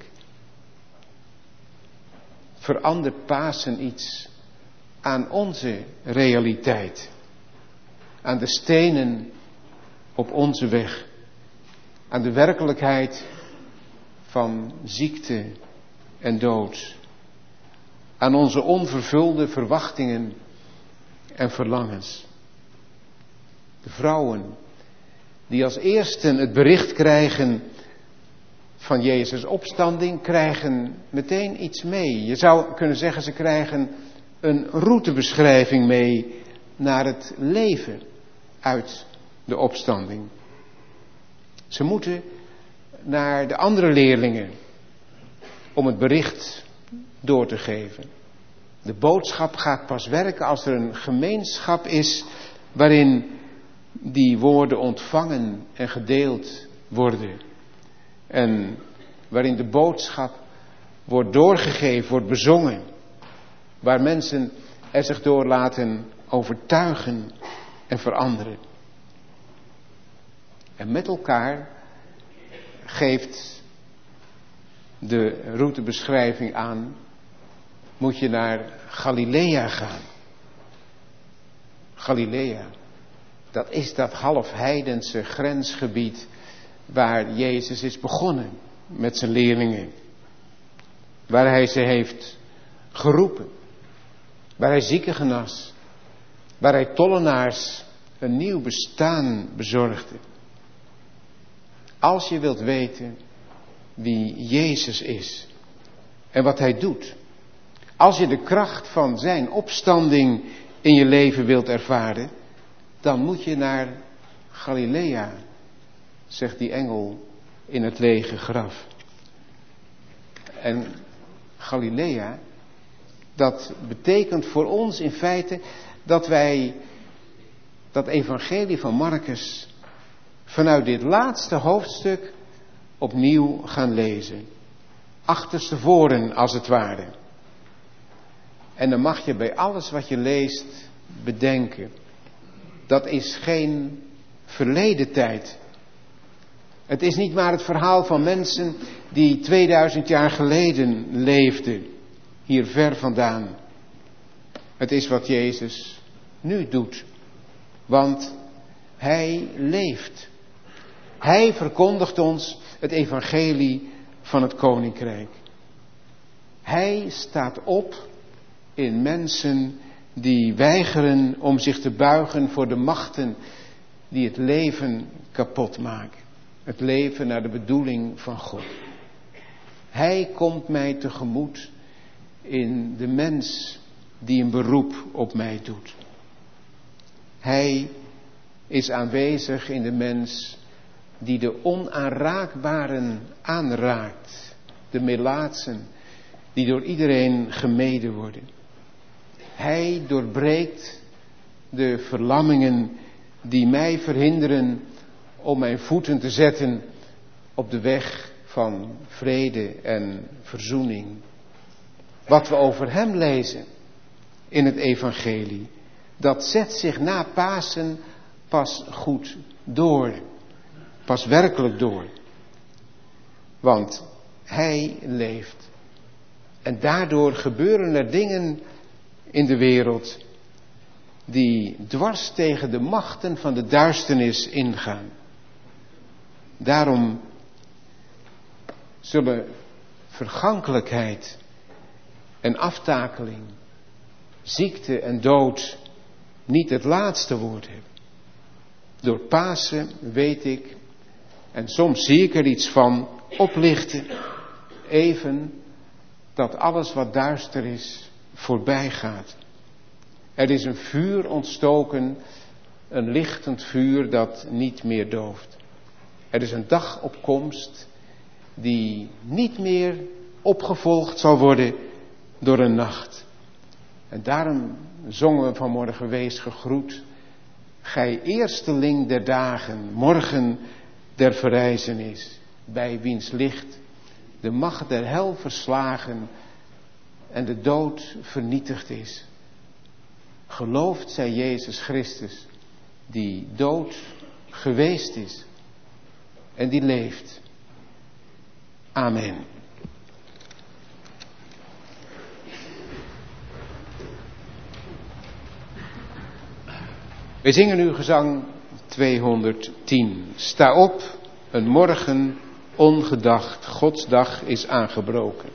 Verandert Pasen iets aan onze realiteit? Aan de stenen op onze weg? Aan de werkelijkheid van ziekte en dood? Aan onze onvervulde verwachtingen en verlangens? De vrouwen die als eersten het bericht krijgen van Jezus' opstanding, krijgen meteen iets mee. Je zou kunnen zeggen, ze krijgen een routebeschrijving mee naar het leven uit de opstanding. Ze moeten naar de andere leerlingen om het bericht door te geven. De boodschap gaat pas werken als er een gemeenschap is waarin die woorden ontvangen en gedeeld worden. En waarin de boodschap wordt doorgegeven, wordt bezongen. Waar mensen er zich door laten overtuigen en veranderen. En met elkaar geeft de routebeschrijving aan, moet je naar Galilea gaan. Galilea, dat is dat half heidense grensgebied waar Jezus is begonnen met zijn leerlingen. waar hij ze heeft geroepen, waar hij zieken genas, waar hij tollenaars een nieuw bestaan bezorgde. Als je wilt weten wie Jezus is en wat hij doet, als je de kracht van zijn opstanding in je leven wilt ervaren, dan moet je naar Galilea, zegt die engel in het lege graf. En Galilea, dat betekent voor ons in feite dat wij dat evangelie van Marcus vanuit dit laatste hoofdstuk opnieuw gaan lezen. Achterstevoren als het ware. En dan mag je bij alles wat je leest bedenken. Dat is geen verleden tijd. Het is niet maar het verhaal van mensen die 2000 jaar geleden leefden. Hier ver vandaan. Het is wat Jezus nu doet. Want hij leeft. Hij verkondigt ons het evangelie van het koninkrijk. Hij staat op in mensen die weigeren om zich te buigen voor de machten die het leven kapot maken. Het leven naar de bedoeling van God. Hij komt mij tegemoet in de mens die een beroep op mij doet. Hij is aanwezig in de mens die de onaanraakbaren aanraakt. De melaatsen die door iedereen gemeden worden. Hij doorbreekt de verlammingen die mij verhinderen om mijn voeten te zetten op de weg van vrede en verzoening. Wat we over hem lezen in het evangelie, dat zet zich na Pasen pas goed door. Pas werkelijk door. Want hij leeft. En daardoor gebeuren er dingen in de wereld die dwars tegen de machten van de duisternis ingaan. Daarom zullen vergankelijkheid en aftakeling, ziekte en dood niet het laatste woord hebben. Door Pasen weet ik, en soms zie ik er iets van oplichten, even dat alles wat duister is voorbij gaat. Er is een vuur ontstoken, een lichtend vuur dat niet meer dooft. Er is een dag op komst die niet meer opgevolgd zal worden door een nacht. En daarom zongen we vanmorgen: wees gegroet, gij eersteling der dagen, morgen der verrijzenis, bij wiens licht de macht der hel verslagen en de dood vernietigd is. Geloofd zij Jezus Christus, die dood geweest is en die leeft. Amen. Wij zingen nu gezang 210. Sta op, een morgen ongedacht, Gods dag is aangebroken.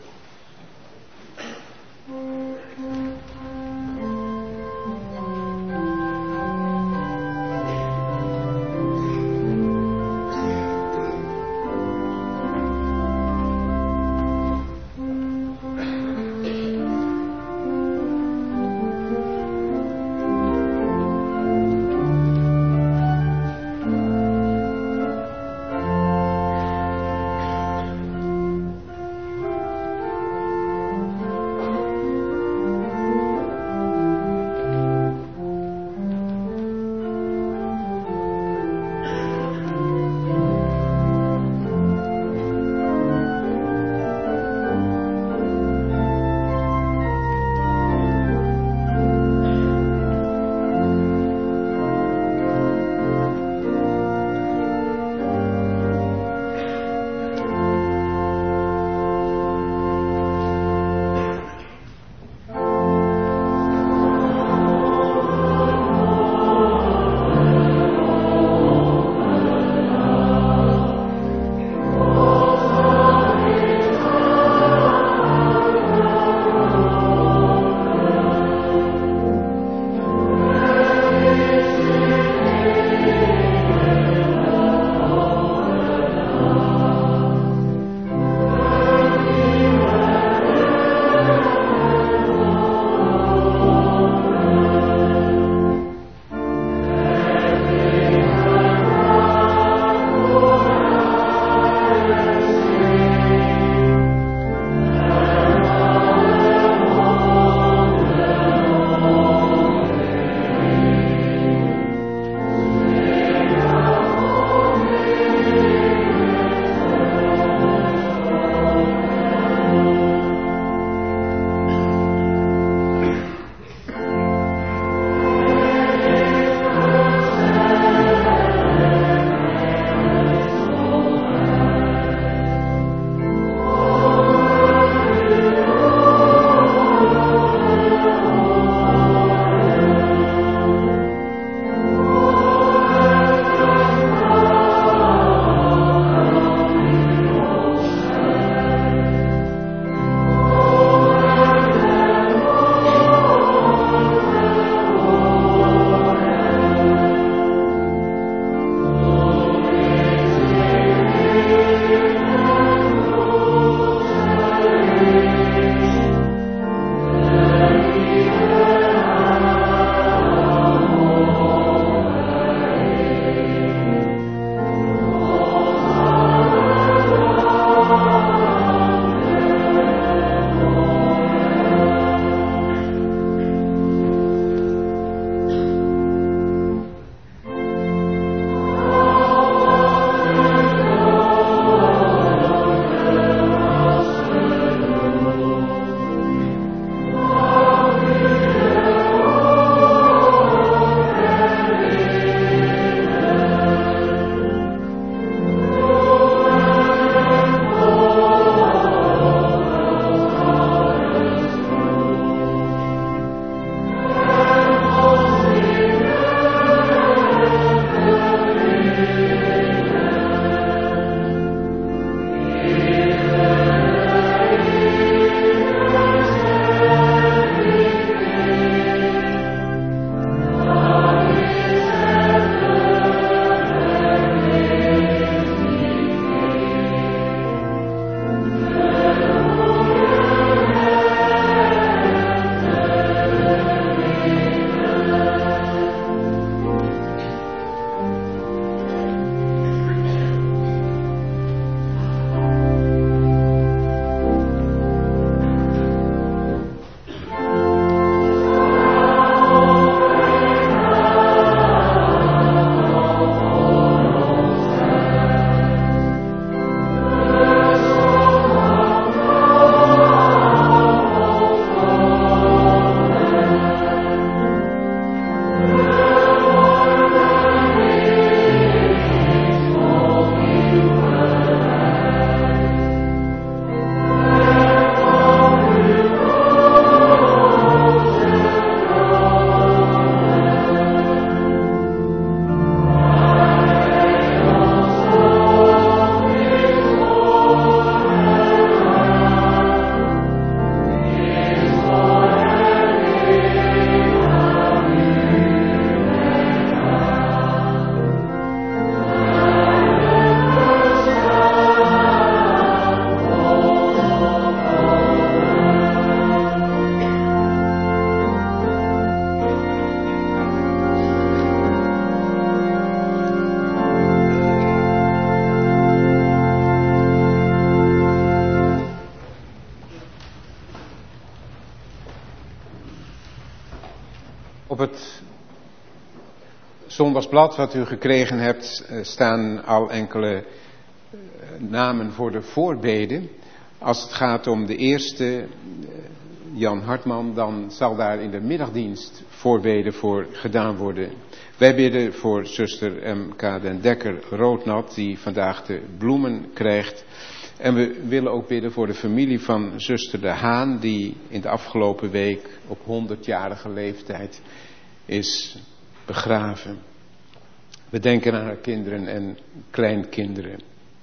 het zondagsblad wat u gekregen hebt staan al enkele namen voor de voorbeden. Als het gaat om de eerste, Jan Hartman, dan zal daar in de middagdienst voorbeden voor gedaan worden. Wij bidden voor zuster M.K. den Dekker Roodnat, die vandaag de bloemen krijgt. En we willen ook bidden voor de familie van zuster De Haan, die in de afgelopen week op 100-jarige leeftijd is begraven. We denken aan haar kinderen en kleinkinderen.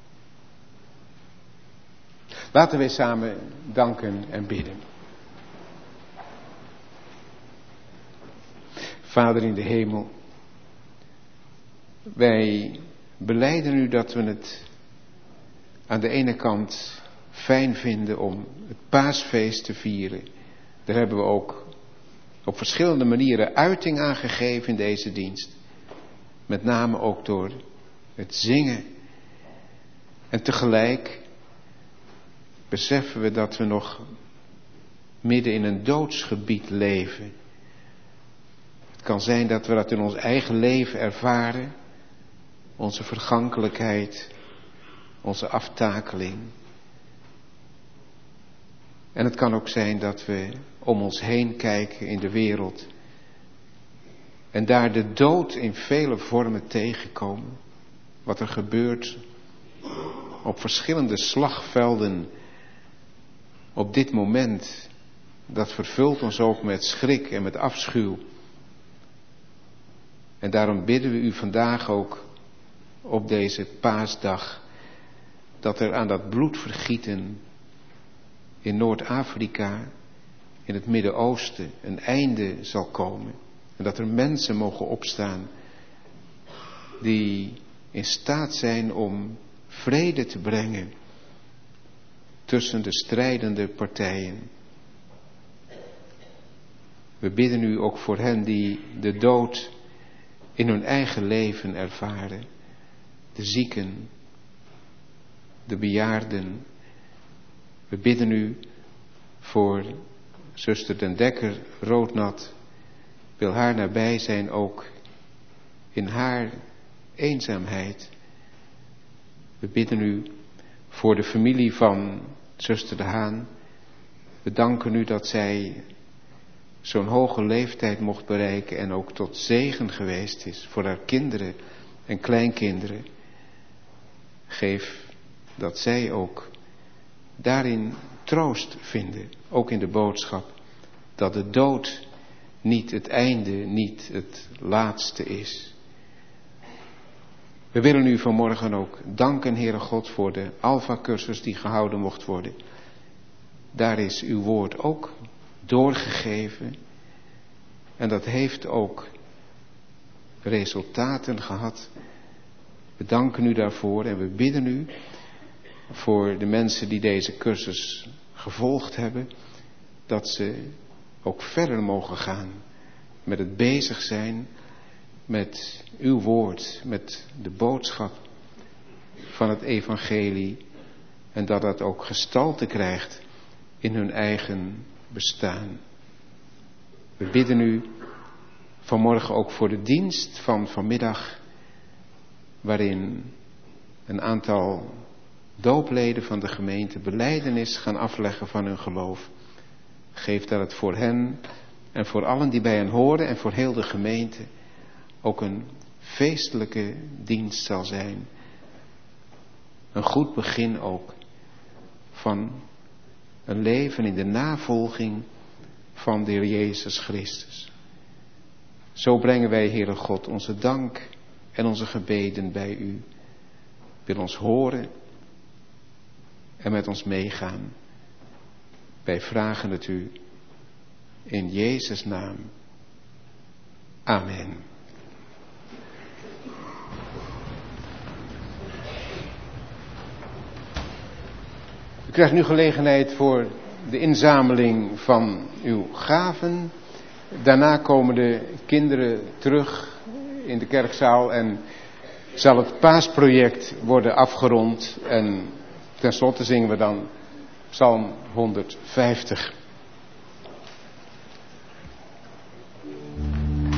Laten wij samen danken en bidden. Vader in de hemel, wij belijden u dat we het aan de ene kant fijn vinden om het paasfeest te vieren. Daar hebben we ook op verschillende manieren uiting aan gegeven in deze dienst. Met name ook door het zingen. En tegelijk beseffen we dat we nog midden in een doodsgebied leven. Het kan zijn dat we dat in ons eigen leven ervaren. Onze vergankelijkheid, onze aftakeling. En het kan ook zijn dat we om ons heen kijken in de wereld en daar de dood in vele vormen tegenkomen. Wat er gebeurt op verschillende slagvelden op dit moment, dat vervult ons ook met schrik en met afschuw. En daarom bidden we u vandaag ook op deze paasdag dat er aan dat bloedvergieten in Noord-Afrika, in het Midden-Oosten, een einde zal komen. En dat er mensen mogen opstaan die in staat zijn om vrede te brengen tussen de strijdende partijen. We bidden u ook voor hen die de dood in hun eigen leven ervaren. De zieken, de bejaarden. We bidden u voor zuster den Dekker Roodnat. Wil haar nabij zijn ook in haar eenzaamheid. We bidden u voor de familie van zuster De Haan. We danken u dat zij zo'n hoge leeftijd mocht bereiken en ook tot zegen geweest is voor haar kinderen en kleinkinderen. Geef dat zij ook daarin troost vinden, ook in de boodschap, dat de dood niet het einde, niet het laatste is. We willen u vanmorgen ook danken, Heere God, voor de Alpha-cursus die gehouden mocht worden. Daar is uw woord ook doorgegeven. En dat heeft ook resultaten gehad. We danken u daarvoor en we bidden u voor de mensen die deze cursus gevolgd hebben, dat ze ook verder mogen gaan met het bezig zijn met uw woord, met de boodschap van het evangelie en dat dat ook gestalte krijgt in hun eigen bestaan. We bidden u vanmorgen ook voor de dienst van vanmiddag, waarin een aantal doopleden van de gemeente belijdenis gaan afleggen van hun geloof. Geef dat het voor hen en voor allen die bij hen horen en voor heel de gemeente ook een feestelijke dienst zal zijn. Een goed begin ook van een leven in de navolging van de Heer Jezus Christus. Zo brengen wij, Heere God, onze dank en onze gebeden bij u. Wil ons horen en met ons meegaan. Wij vragen het u in Jezus' naam. Amen. U krijgt nu gelegenheid voor de inzameling van uw gaven. Daarna komen de kinderen terug in de kerkzaal en zal het paasproject worden afgerond. En tenslotte zingen we dan Psalm 150.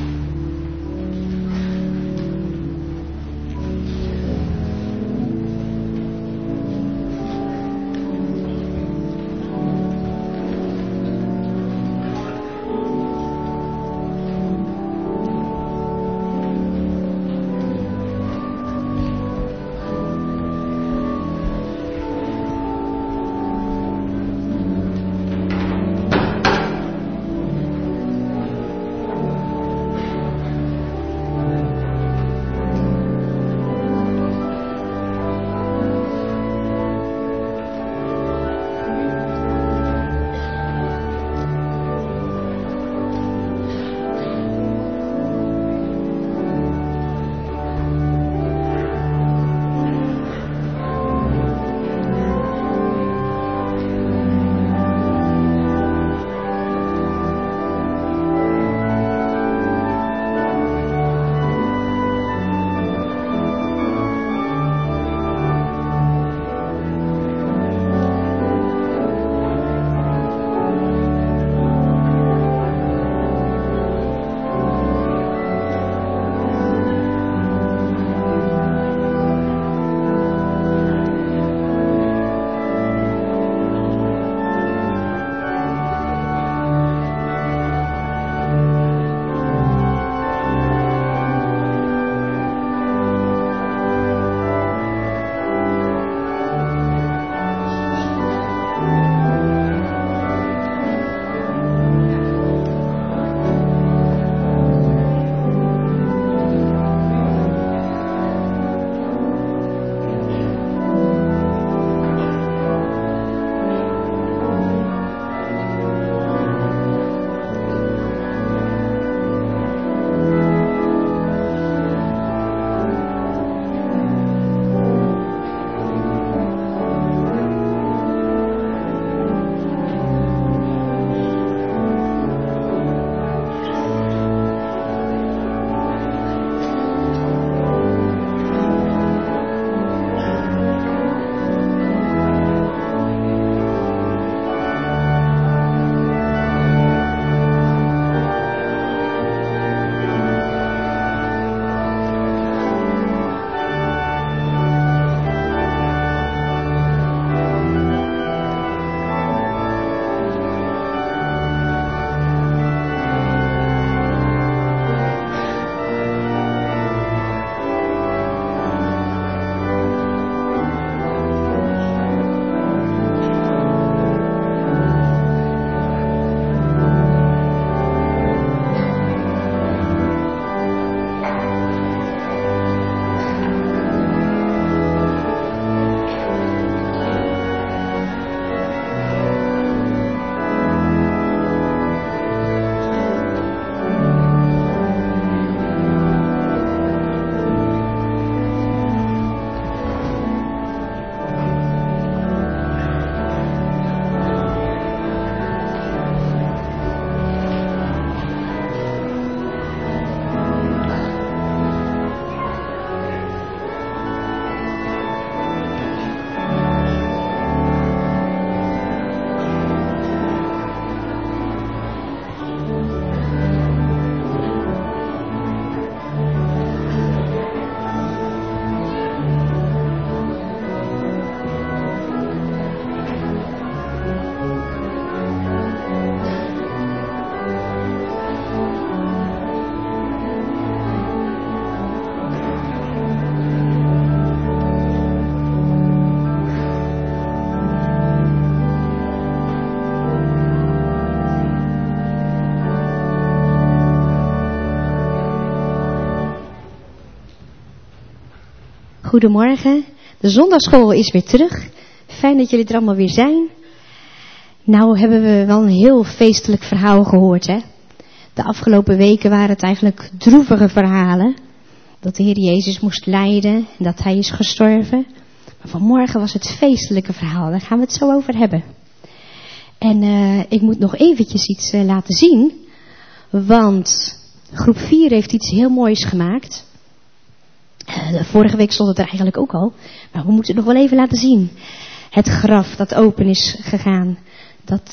Goedemorgen. De zondagschool is weer terug. Fijn dat jullie er allemaal weer zijn. Nou hebben we wel een heel feestelijk verhaal gehoord, hè. De afgelopen weken waren het eigenlijk droevige verhalen. Dat de Heer Jezus moest lijden en dat Hij is gestorven. Maar vanmorgen was het feestelijke verhaal. Daar gaan we het zo over hebben. En ik moet nog eventjes iets laten zien. Want groep 4 heeft iets heel moois gemaakt. Vorige week stond het er eigenlijk ook al. Maar we moeten het nog wel even laten zien. Het graf dat open is gegaan. Dat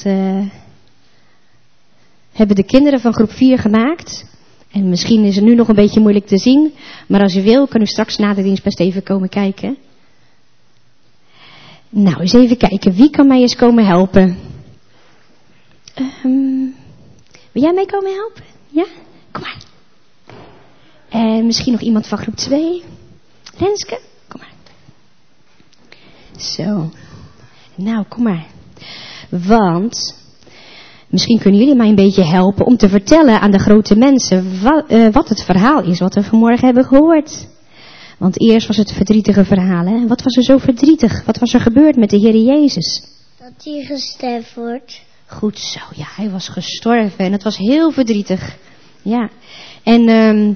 hebben de kinderen van groep 4 gemaakt. En misschien is het nu nog een beetje moeilijk te zien. Maar als u wil, kan u straks na de dienst best even komen kijken. Nou, eens even kijken. Wie kan mij eens komen helpen? Wil jij mij komen helpen? Ja? Kom maar. En misschien nog iemand van groep 2. Renske, kom maar. Zo. Nou, kom maar. Want misschien kunnen jullie mij een beetje helpen om te vertellen aan de grote mensen wat het verhaal is wat we vanmorgen hebben gehoord. Want eerst was het verdrietige verhaal, hè? Wat was er zo verdrietig? Wat was er gebeurd met de Heer Jezus? Dat hij gesterft wordt. Goed zo, ja, hij was gestorven en het was heel verdrietig. Ja, en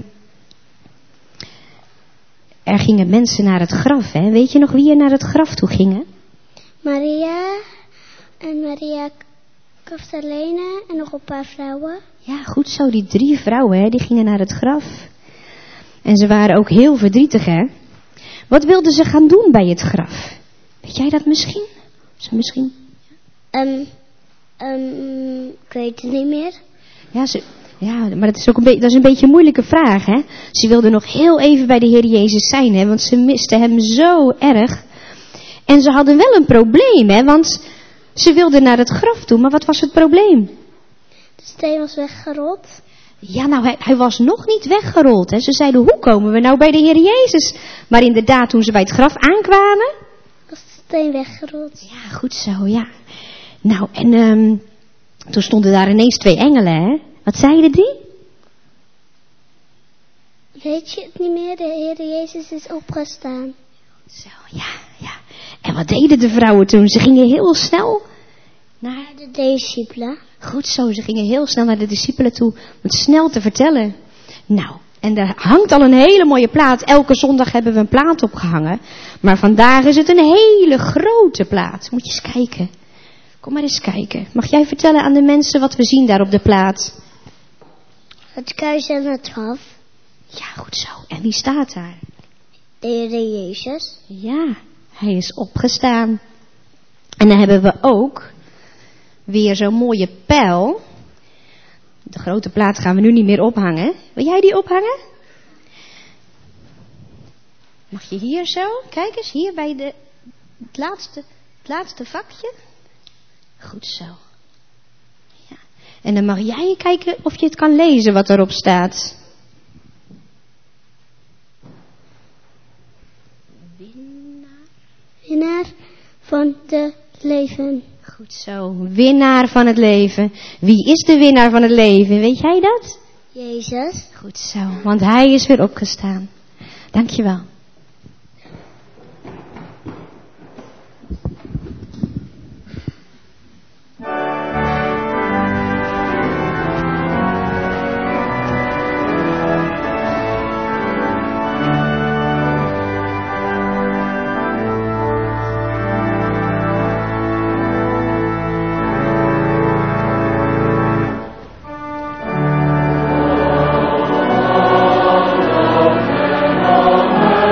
er gingen mensen naar het graf, hè? Weet je nog wie er naar het graf toe gingen? Maria en Maria Magdalena en nog een paar vrouwen. Ja, goed zo, die 3 vrouwen, hè, die gingen naar het graf. En ze waren ook heel verdrietig, hè. Wat wilden ze gaan doen bij het graf? Weet jij dat misschien? Ik weet het niet meer. Ja, maar dat is ook dat is een beetje een moeilijke vraag, hè. Ze wilden nog heel even bij de Heer Jezus zijn, hè, want ze misten hem zo erg. En ze hadden wel een probleem, hè, want ze wilden naar het graf toe, maar wat was het probleem? De steen was weggerold. Ja, nou, hij was nog niet weggerold, hè. Ze zeiden, hoe komen we nou bij de Heer Jezus? Maar inderdaad, toen ze bij het graf aankwamen, was de steen weggerold. Ja, goed zo, ja. Nou, en toen stonden daar ineens 2 engelen, hè. Wat zeiden die? Weet je het niet meer? De Heer Jezus is opgestaan. Zo, ja. En wat deden de vrouwen toen? Ze gingen heel snel naar de discipelen. Goed zo, ze gingen heel snel naar de discipelen toe om het snel te vertellen. Nou, en er hangt al een hele mooie plaat. Elke zondag hebben we een plaat opgehangen. Maar vandaag is het een hele grote plaat. Moet je eens kijken. Kom maar eens kijken. Mag jij vertellen aan de mensen wat we zien daar op de plaat? Het kruis en het graf. Ja, goed zo. En wie staat daar? De Heer Jezus. Ja, hij is opgestaan. En dan hebben we ook weer zo'n mooie pijl. De grote plaat gaan we nu niet meer ophangen. Wil jij die ophangen? Mag je hier zo? Kijk eens, hier bij het laatste vakje. Goed zo. Ja. En dan mag jij kijken of je het kan lezen wat erop staat. Winnaar van het leven. Goed zo, winnaar van het leven. Wie is de winnaar van het leven? Weet jij dat? Jezus. Goed zo, want hij is weer opgestaan. Dankjewel. Amen.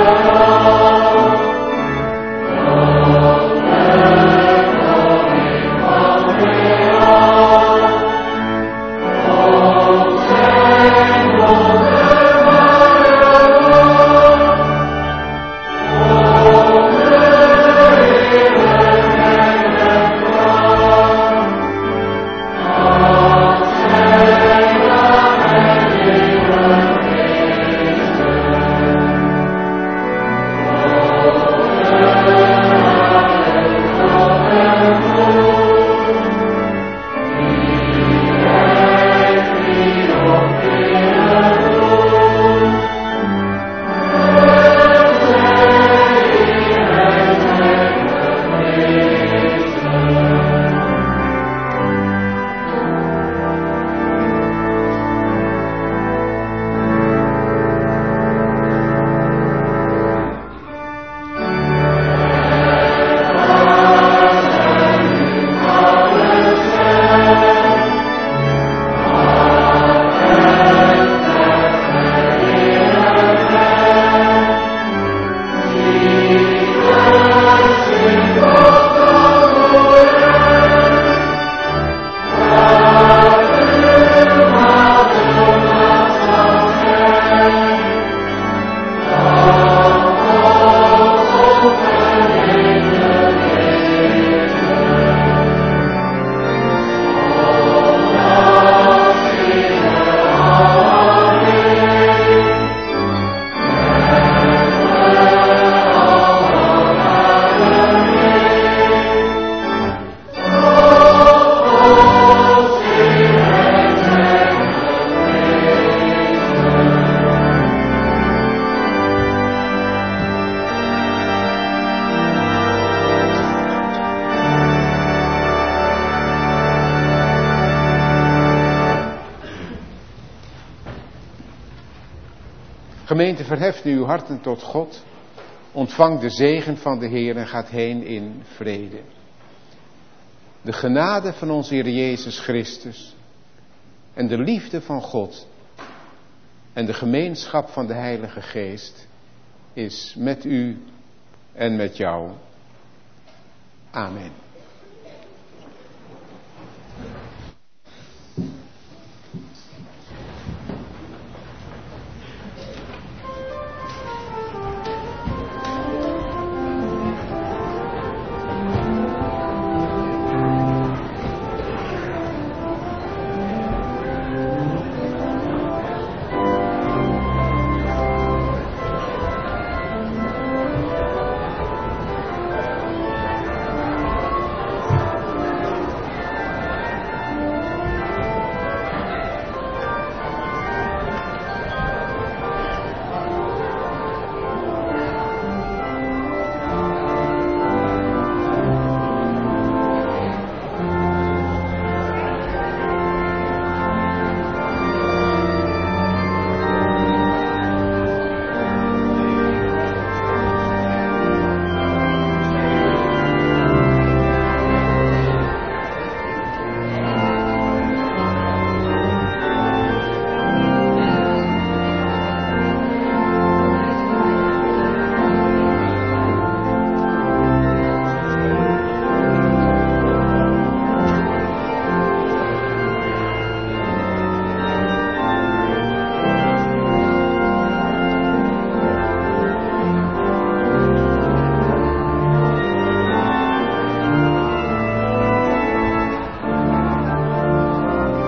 Gemeente, verheft nu uw harten tot God. Ontvang de zegen van de Heer en gaat heen in vrede. De genade van onze Heer Jezus Christus en de liefde van God en de gemeenschap van de Heilige Geest is met u en met jou. Amen.